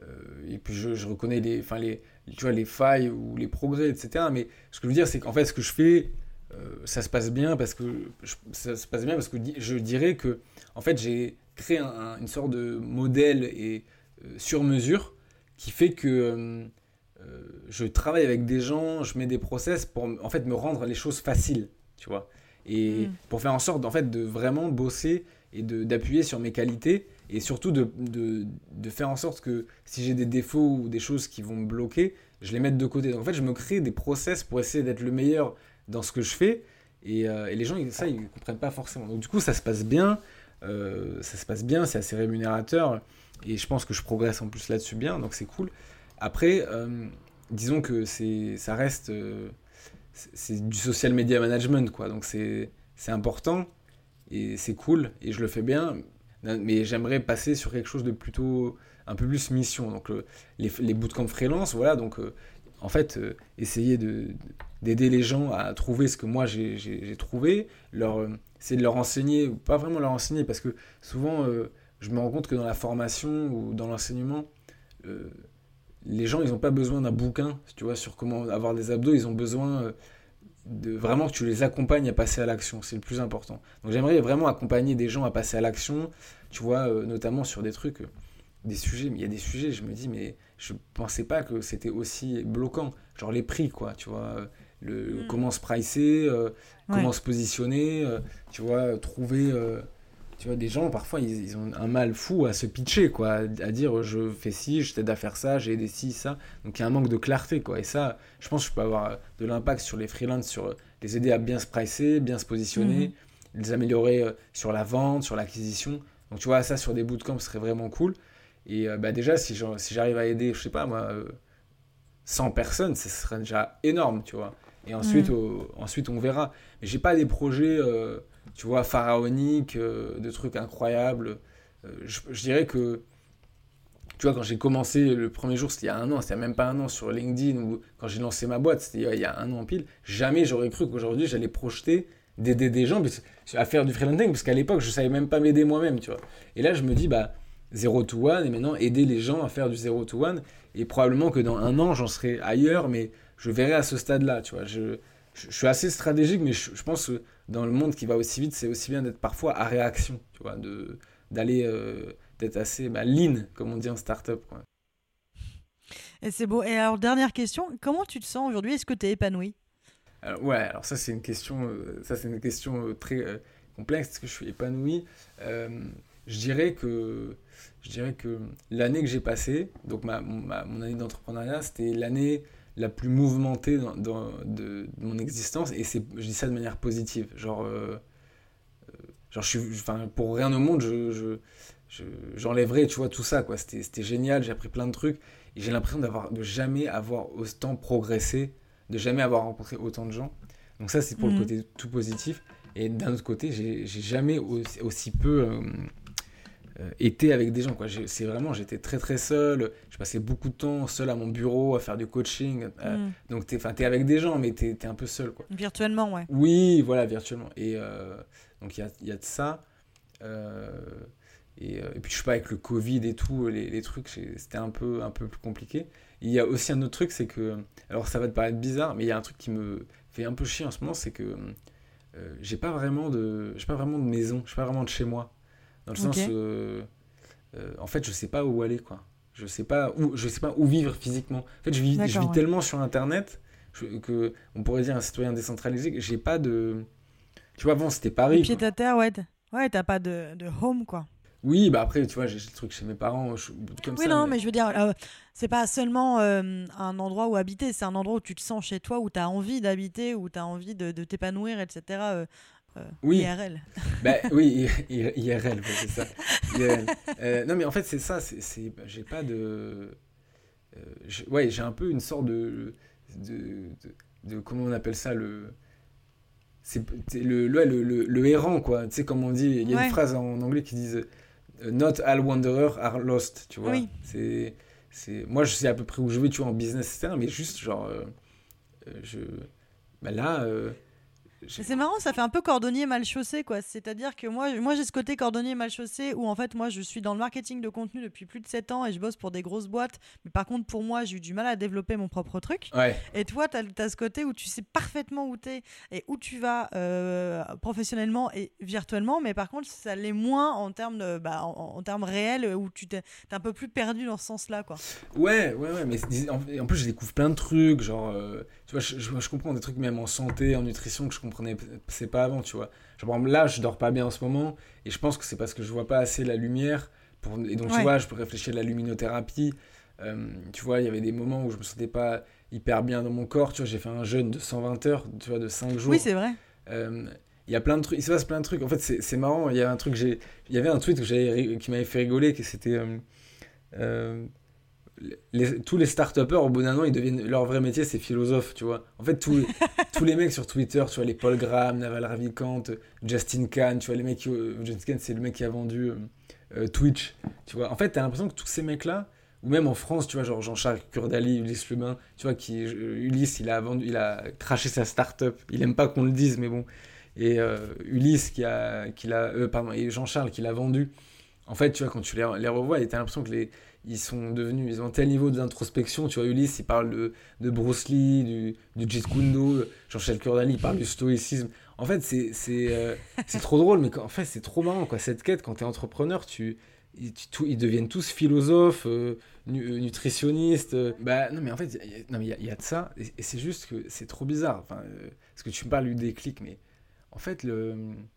D: et puis je, je reconnais les, enfin les, tu vois, les failles ou les progrès, et cetera. Mais ce que je veux dire, c'est qu'en fait, ce que je fais, euh, ça se passe bien parce que je, ça se passe bien parce que je dirais que, en fait, j'ai créé un, un, une sorte de modèle et euh, sur mesure qui fait que euh, euh, je travaille avec des gens, je mets des process pour, en fait, me rendre les choses faciles, tu vois, et mmh. pour faire en sorte, en fait, de vraiment bosser et de, d'appuyer sur mes qualités. Et surtout de, de, de faire en sorte que si j'ai des défauts ou des choses qui vont me bloquer, je les mette de côté. Donc en fait, je me crée des process pour essayer d'être le meilleur dans ce que je fais. Et, euh, et les gens, ça, ils ne comprennent pas forcément. Donc du coup, ça se passe bien. Euh, ça se passe bien, c'est assez rémunérateur. Et je pense que je progresse en plus là-dessus bien. Donc c'est cool. Après, euh, disons que c'est, ça reste... Euh, c'est, c'est du social media management, quoi. Donc c'est, c'est important. Et c'est cool. Et je le fais bien. Mais j'aimerais passer sur quelque chose de plutôt un peu plus mission. Donc le, les, les bootcamps freelance, voilà, donc euh, en fait euh, essayer de, d'aider les gens à trouver ce que moi j'ai, j'ai, j'ai trouvé, leur, euh, essayer de leur enseigner, ou pas vraiment leur enseigner, parce que souvent euh, je me rends compte que dans la formation ou dans l'enseignement, euh, les gens ils n'ont pas besoin d'un bouquin, tu vois, sur comment avoir des abdos, ils ont besoin euh, de vraiment que tu les accompagnes à passer à l'action, c'est le plus important. Donc j'aimerais vraiment accompagner des gens à passer à l'action, tu vois, euh, notamment sur des trucs, euh, des sujets, mais il y a des sujets, je me dis, mais je pensais pas que c'était aussi bloquant, genre les prix, quoi, tu vois, le, mmh. comment se pricer, euh, ouais. comment se positionner, euh, tu vois, trouver, euh, tu vois, des gens, parfois, ils, ils ont un mal fou à se pitcher, quoi, à, à dire, je fais ci, je t'aide à faire ça, j'ai aidé ci, ça, donc il y a un manque de clarté, quoi, et ça, je pense que je peux avoir de l'impact sur les freelances, sur les aider à bien se pricer, bien se positionner, mmh. les améliorer euh, sur la vente, sur l'acquisition. Donc tu vois, ça sur des bootcamps, ce serait vraiment cool. Et euh, bah, déjà, si, si j'arrive à aider, je sais pas moi, euh, cent personnes, ce serait déjà énorme, tu vois. Et ensuite, mmh. au, ensuite on verra. Mais j'ai pas des projets, euh, tu vois, pharaoniques, euh, de trucs incroyables. Euh, je, je dirais que, tu vois, quand j'ai commencé le premier jour, c'était il y a un an, c'était même pas un an sur LinkedIn, ou quand j'ai lancé ma boîte, c'était il y a un an pile. Jamais j'aurais cru qu'aujourd'hui, j'allais projeter d'aider des gens à faire du freelancing, parce qu'à l'époque, je savais même pas m'aider moi-même, tu vois. Et là, je me dis, bah, zéro to one, et maintenant, aider les gens à faire du zéro to one, et probablement que dans un an, j'en serai ailleurs, mais je verrai à ce stade-là, tu vois. Je, je, je suis assez stratégique, mais je, je pense que dans le monde qui va aussi vite, c'est aussi bien d'être parfois à réaction, tu vois, de, d'aller, euh, d'être assez bah, lean, comme on dit en start-up, quoi.
C: Et c'est beau. Et alors, dernière question, comment tu te sens aujourd'hui? Est-ce que tu es épanoui?
D: Alors, ouais, alors ça c'est une question, euh, ça c'est une question euh, très euh, complexe. Est-ce que je suis épanoui? euh, je dirais que je dirais que l'année que j'ai passée, donc ma, ma mon année d'entrepreneuriat, c'était l'année la plus mouvementée dans, dans, de, de mon existence, et c'est, je dis ça de manière positive, genre, euh, genre je suis, enfin, pour rien au monde, je, je, je, j'enlèverais, tu vois, tout ça, quoi. C'était, c'était génial, j'ai appris plein de trucs, et j'ai l'impression d'avoir, de jamais avoir autant progressé, de jamais avoir rencontré autant de gens. Donc ça, c'est pour mmh. le côté tout positif, et d'un autre côté, j'ai, j'ai jamais aussi, aussi peu... Euh, Euh, été avec des gens, quoi. J'ai, c'est vraiment, j'étais très très seul, je passais beaucoup de temps seul à mon bureau à faire du coaching, euh, mm. donc t'es, t'es avec des gens mais t'es, t'es un peu seul, quoi.
C: Virtuellement, ouais.
D: Oui, voilà, virtuellement, et euh, donc il y a, y a de ça, euh, et, euh, et puis je sais pas, avec le Covid et tout, les, les trucs, c'était un peu, un peu plus compliqué. Il y a aussi un autre truc, c'est que, alors ça va te paraître bizarre, mais il y a un truc qui me fait un peu chier en ce moment, c'est que euh, j'ai pas vraiment de, j'ai pas vraiment de maison, j'ai pas vraiment de chez moi. Dans le okay. sens, euh, euh, en fait, je sais pas où aller, quoi. Je sais pas où, je sais pas où vivre physiquement. En fait, je vis, je vis ouais. tellement sur Internet je, que on pourrait dire un citoyen décentralisé. Que j'ai pas de, tu vois, avant c'était Paris.
C: Pied à terre, ouais, ouais, t'as pas de, de home, quoi.
D: Oui, bah après, tu vois, j'ai le truc chez mes parents, je, comme
C: oui,
D: ça.
C: non,
D: mais,
C: mais je veux dire, euh, c'est pas seulement euh, un endroit où habiter, c'est un endroit où tu te sens chez toi, où t'as envie d'habiter, où t'as envie de, de t'épanouir, et cetera. Euh, Euh,
D: oui.
C: I R L.
D: Bah, oui, I R L, c'est ça. I R L. Euh, non, mais en fait, c'est ça. C'est, c'est, j'ai pas de. Euh, j'ai, ouais, j'ai un peu une sorte de. de, de, de comment on appelle ça le. C'est, c'est le, le, le, le, le errant, quoi. Tu sais, comme on dit, il y a ouais. une phrase en anglais qui dit Not all wanderers are lost, tu vois. Oui. C'est, c'est, moi, je sais à peu près où je vais, tu vois, en business, et cetera. Mais juste, genre. Euh, je, bah là. Euh,
C: C'est marrant, ça fait un peu cordonnier mal chaussé, quoi. C'est-à-dire que moi, moi, j'ai ce côté cordonnier mal chaussé où en fait, moi, je suis dans le marketing de contenu depuis plus de sept ans et je bosse pour des grosses boîtes. Mais par contre, pour moi, j'ai eu du mal à développer mon propre truc.
D: Ouais.
C: Et toi, t'as, t'as ce côté où tu sais parfaitement où t'es et où tu vas euh, professionnellement et virtuellement. Mais par contre, ça l'est moins en termes de, bah, en, en termes réels où tu t'es, t'es un peu plus perdu dans ce sens-là, quoi.
D: Ouais, ouais, ouais. Mais en, en plus, je découvre plein de trucs, genre, euh, tu vois, je, je, je comprends des trucs même en santé, en nutrition que je comprenais c'est pas avant, tu vois. Genre, par exemple, là, je dors pas bien en ce moment, et je pense que c'est parce que je vois pas assez la lumière, pour... et donc, ouais. tu vois, je peux réfléchir à la luminothérapie, euh, tu vois, il y avait des moments où je me sentais pas hyper bien dans mon corps, tu vois, j'ai fait un jeûne de cent vingt heures, tu vois, de cinq jours.
C: Oui, c'est vrai.
D: Euh, il y a plein de trucs, il se passe plein de trucs, en fait, c'est, c'est marrant, il y a un truc, j'ai... il y avait un tweet que j'avais... qui m'avait fait rigoler, que c'était... Euh... Euh... Les, tous les start-upers au bout d'un an ils deviennent, leur vrai métier c'est philosophe, tu vois. En fait tous, tous les mecs sur Twitter, tu vois, les Paul Graham, Naval Ravikant, Justin Kan, tu vois, les mecs qui, euh, Justin Kan c'est le mec qui a vendu euh, euh, Twitch, tu vois. En fait t'as l'impression que tous ces mecs là, ou même en France, tu vois, genre Jean-Charles Kurdali, Ulysse Lubin, tu vois, qui euh, Ulysse il a vendu, il a craché sa start-up, il aime pas qu'on le dise mais bon, et euh, Ulysse qui a, qui l'a, euh, pardon, et Jean-Charles qui l'a vendu. En fait tu vois, quand tu les, les revois, t'as l'impression que les ils sont devenus, ils ont un tel niveau d'introspection, tu vois, Ulysse, il parle de, de Bruce Lee, du, du Jeet Kune Do, Jean-Charles Kurdali, il parle du stoïcisme. En fait, c'est, c'est, euh, c'est trop drôle, mais en fait, c'est trop marrant, quoi. Cette quête, quand t'es entrepreneur, tu, tu, tout, ils deviennent tous philosophes, euh, nu, nutritionnistes. Euh, bah, non, mais en fait, il y, y, y a de ça, et, et c'est juste que c'est trop bizarre. Enfin, euh, parce que tu me parles du déclic, mais en fait, le,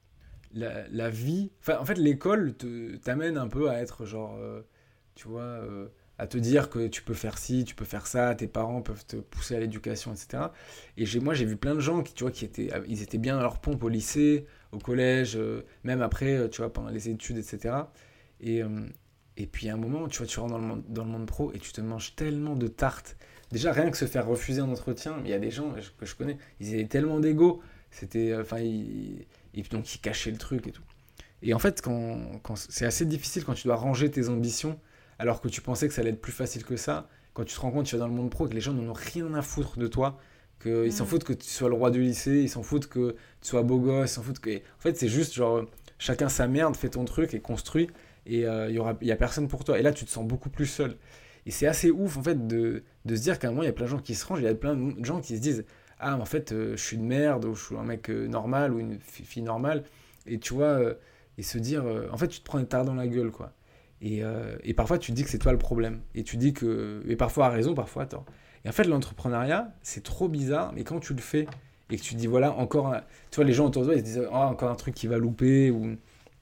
D: la, la vie, enfin, en fait, l'école te, t'amène un peu à être genre... Euh, tu vois, euh, à te dire que tu peux faire ci, tu peux faire ça, tes parents peuvent te pousser à l'éducation, et cetera. Et j'ai, moi, j'ai vu plein de gens qui, tu vois, qui étaient, ils étaient bien à leur pompe au lycée, au collège, euh, même après, tu vois, pendant les études, et cetera. Et, euh, et puis, à un moment, tu vois, tu rentres dans le monde, dans le monde pro et tu te manges tellement de tartes. Déjà, rien que se faire refuser un entretien, il y a des gens que je connais, ils avaient tellement d'ego, c'était, enfin, euh, ils, et puis donc, ils cachaient le truc et tout. Et en fait, quand, quand, c'est assez difficile quand tu dois ranger tes ambitions, alors que tu pensais que ça allait être plus facile que ça, quand tu te rends compte, tu vas dans le monde pro, que les gens n'en ont rien à foutre de toi, qu'ils mmh. s'en foutent que tu sois le roi du lycée, ils s'en foutent que tu sois beau gosse, ils s'en foutent que... En fait, c'est juste genre, chacun sa merde, fais ton truc et construis, et il euh, y n'y a personne pour toi. Et là, tu te sens beaucoup plus seul. Et c'est assez ouf, en fait, de, de se dire qu'à un moment, il y a plein de gens qui se rangent, il y a plein de gens qui se disent « Ah, mais en fait, euh, je suis une merde, ou je suis un mec euh, normal, ou une fille normale. » Et tu vois, euh, et se dire... Euh, en fait, tu te prends une tarte dans la gueule, quoi. Et, euh, et parfois, tu te dis que c'est toi le problème. Et tu dis que... Et parfois à raison, parfois à tort. Et en fait, l'entrepreneuriat, c'est trop bizarre, mais quand tu le fais, et que tu te dis, voilà, encore un... Tu vois, les gens autour de toi, ils se disent, oh, encore un truc qui va louper, ou...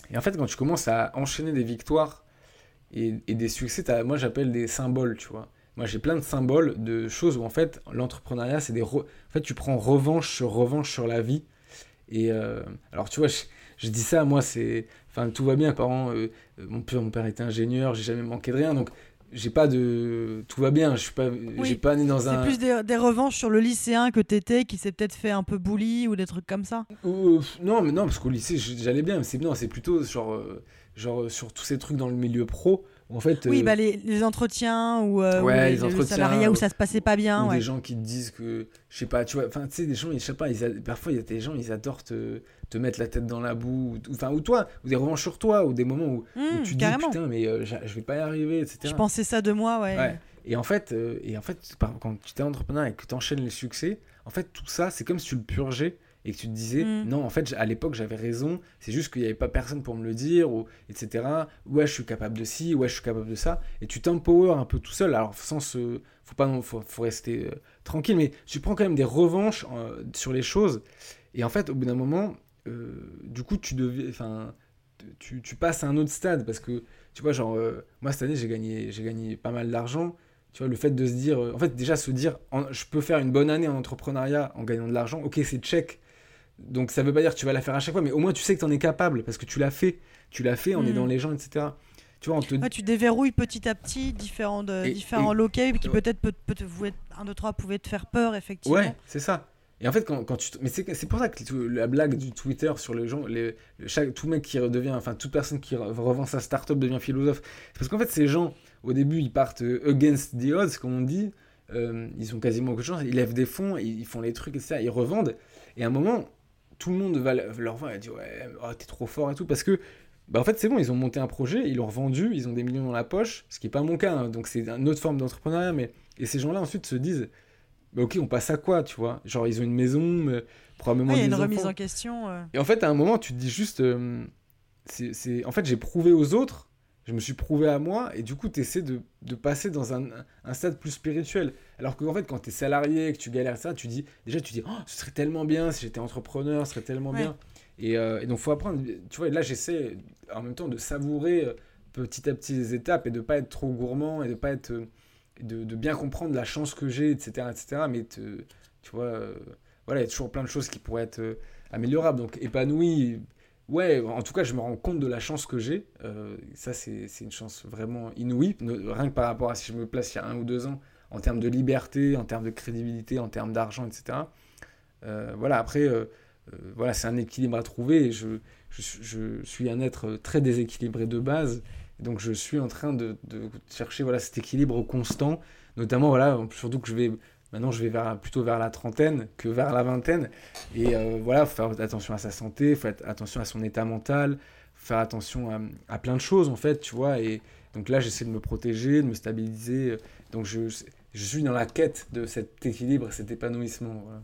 D: Et en fait, quand tu commences à enchaîner des victoires et, et des succès, t'as, moi j'appelle des symboles, tu vois. Moi j'ai plein de symboles de choses où en fait l'entrepreneuriat c'est des... Re... En fait tu prends revanche sur revanche sur la vie. Et euh... alors tu vois, je, je dis ça, moi c'est... Enfin tout va bien, parents, euh, mon, père, mon père était ingénieur, j'ai jamais manqué de rien, donc j'ai pas de... Tout va bien, je suis pas...
C: Oui,
D: j'ai pas né dans
C: c'est
D: un...
C: C'est plus des, des revanches sur le lycéen que t'étais, qui s'est peut-être fait un peu bully ou des trucs comme ça.
D: Euh, non, mais non, parce qu'au lycée j'allais bien, mais c'est, non, c'est plutôt genre, euh, genre sur tous ces trucs dans le milieu pro. En fait,
C: oui,
D: euh,
C: bah les, les entretiens ou, euh,
D: ouais,
C: ou les,
D: les entretiens,
C: le salariat où ça se passait pas bien.
D: Ou
C: Ouais.
D: des gens qui te disent que, je sais pas, tu vois, enfin, tu sais, des gens, je sais pas, ils a, parfois il y a des gens, ils adorent te, te mettre la tête dans la boue, ou, enfin, ou toi, ou des revanches sur toi, ou des moments où,
C: Mmh,
D: où tu te
C: carrément.
D: dis, putain, mais euh, je vais pas y arriver, et cetera.
C: Je pensais ça de moi, ouais.
D: Ouais. Et en fait, euh, et en fait, quand tu es entrepreneur et que tu enchaînes les succès, en fait, tout ça, c'est comme si tu le purgeais et que tu te disais,
C: Mm.
D: non, en fait, à l'époque, j'avais raison, c'est juste qu'il n'y avait pas personne pour me le dire, ou, et cetera. Ouais, je suis capable de ci, ouais, je suis capable de ça. Et tu t'empower un peu tout seul, alors sans se... Faut pas, faut, faut rester euh, tranquille, mais tu prends quand même des revanches euh, sur les choses. Et en fait, au bout d'un moment, euh, du coup, tu deviens... Enfin, tu, tu passes à un autre stade, parce que, tu vois, genre, euh, moi, cette année, j'ai gagné, j'ai gagné pas mal d'argent. Tu vois, le fait de se dire... Euh, en fait, déjà, se dire, en, je peux faire une bonne année en entrepreneuriat en gagnant de l'argent, ok, c'est check. Donc ça veut pas dire que tu vas la faire à chaque fois, mais au moins tu sais que tu en es capable, parce que tu l'as fait. Tu l'as fait en
C: Mmh.
D: aidant les gens, et cetera. Tu vois, on te...
C: Ouais, tu déverrouilles petit à petit différents, de,
D: Et-
C: différents
D: et-
C: loquets qui
D: ouais.
C: peut-être, peut, peut, peut, un, deux, trois pouvaient te faire peur, effectivement.
D: Ouais, c'est ça. Et en fait, quand, quand tu... Mais c'est, c'est pour ça que tu- la blague du Twitter sur les gens, les, chaque, tout mec qui redevient, enfin toute personne qui re- revend sa start-up devient philosophe. C'est parce qu'en fait, ces gens, au début, ils partent euh, against the odds, comme on dit. Euh, ils ont quasiment aucune chance. Ils lèvent des fonds, ils, ils font les trucs, et cetera. Ils revendent. Et à un moment... tout le monde va leur voir et dire ouais, oh, t'es trop fort et tout, parce que bah en fait c'est bon, ils ont monté un projet, ils l'ont revendu, ils ont des millions dans la poche, ce qui est pas mon cas, hein, donc c'est une autre forme d'entrepreneuriat, mais et ces gens-là ensuite se disent bah ok, on passe à quoi, tu vois, genre ils ont une maison, mais probablement
C: Il y a
D: des
C: une
D: enfants.
C: remise en question. euh.
D: Et en fait à un moment tu te dis juste euh, c'est, c'est... en fait j'ai prouvé aux autres, je me suis prouvé à moi, et du coup tu essaies de, de passer dans un, un stade plus spirituel. Alors qu'en fait, quand tu es salarié, que tu galères ça, tu dis, déjà tu dis, oh, ce serait tellement bien si j'étais entrepreneur, ce serait tellement
C: Ouais.
D: bien. Et, euh, et donc, il faut apprendre, tu vois, et là j'essaie en même temps de savourer euh, petit à petit les étapes et de ne pas être trop gourmand et de pas être, euh, de, de bien comprendre la chance que j'ai, et cetera, et cetera. Mais te, tu vois, euh, voilà, il y a toujours plein de choses qui pourraient être euh, améliorables. Donc, épanoui. Ouais, en tout cas, je me rends compte de la chance que j'ai. Euh, ça, c'est, c'est une chance vraiment inouïe. Ne- rien que par rapport à si je me place il y a un ou deux ans, en termes de liberté, en termes de crédibilité, en termes d'argent, et cetera. Euh, voilà, après, euh, euh, voilà, c'est un équilibre à trouver. Et je, je, je suis un être très déséquilibré de base. Donc, je suis en train de, de chercher voilà, cet équilibre constant. Notamment, voilà, surtout que je vais... Maintenant, je vais vers, plutôt vers la trentaine que vers la vingtaine. Et euh, voilà, il faut faire attention à sa santé, il faut faire attention à son état mental, faire attention à, à plein de choses, en fait, tu vois. Et donc là, j'essaie de me protéger, de me stabiliser. Donc, je, je suis dans la quête de cet équilibre, cet épanouissement. Voilà.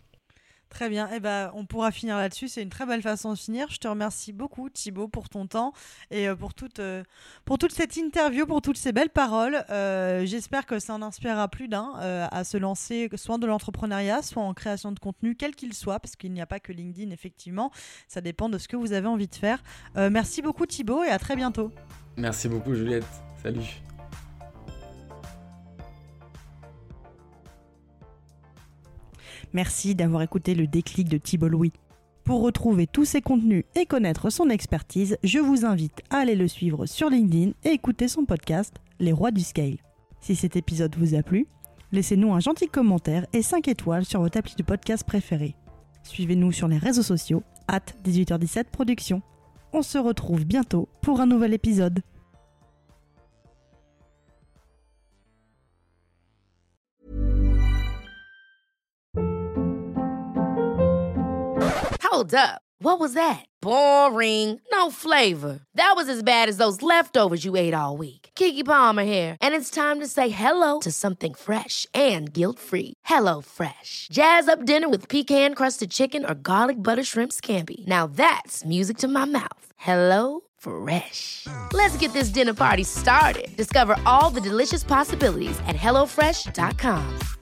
C: Très bien, eh ben, on pourra finir là-dessus, c'est une très belle façon de finir. Je te remercie beaucoup Thibaut pour ton temps et euh, pour, toute, euh, pour toute cette interview, pour toutes ces belles paroles. Euh, j'espère que ça en inspirera plus d'un euh, à se lancer soit de l'entrepreneuriat, soit en création de contenu, quel qu'il soit, parce qu'il n'y a pas que LinkedIn, effectivement, ça dépend de ce que vous avez envie de faire. Euh, merci beaucoup Thibaut et à très bientôt.
D: Merci beaucoup Juliette, salut.
C: Merci d'avoir écouté le déclic de Thibaut Louis. Pour retrouver tous ses contenus et connaître son expertise, je vous invite à aller le suivre sur LinkedIn et écouter son podcast Les Rois du Scale. Si cet épisode vous a plu, laissez-nous un gentil commentaire et cinq étoiles sur votre appli de podcast préféré. Suivez-nous sur les réseaux sociaux, arobase dix-huit heures dix-sept Productions. On se retrouve bientôt pour un nouvel épisode.
A: Hold up. What was that? Boring. No flavor. That was as bad as those leftovers you ate all week. Keke Palmer here, and it's time to say hello to something fresh and guilt-free. Hello Fresh. Jazz up dinner with pecan-crusted chicken or garlic butter shrimp scampi. Now that's music to my mouth. Hello Fresh. Let's get this dinner party started. Discover all the delicious possibilities at hello fresh dot com.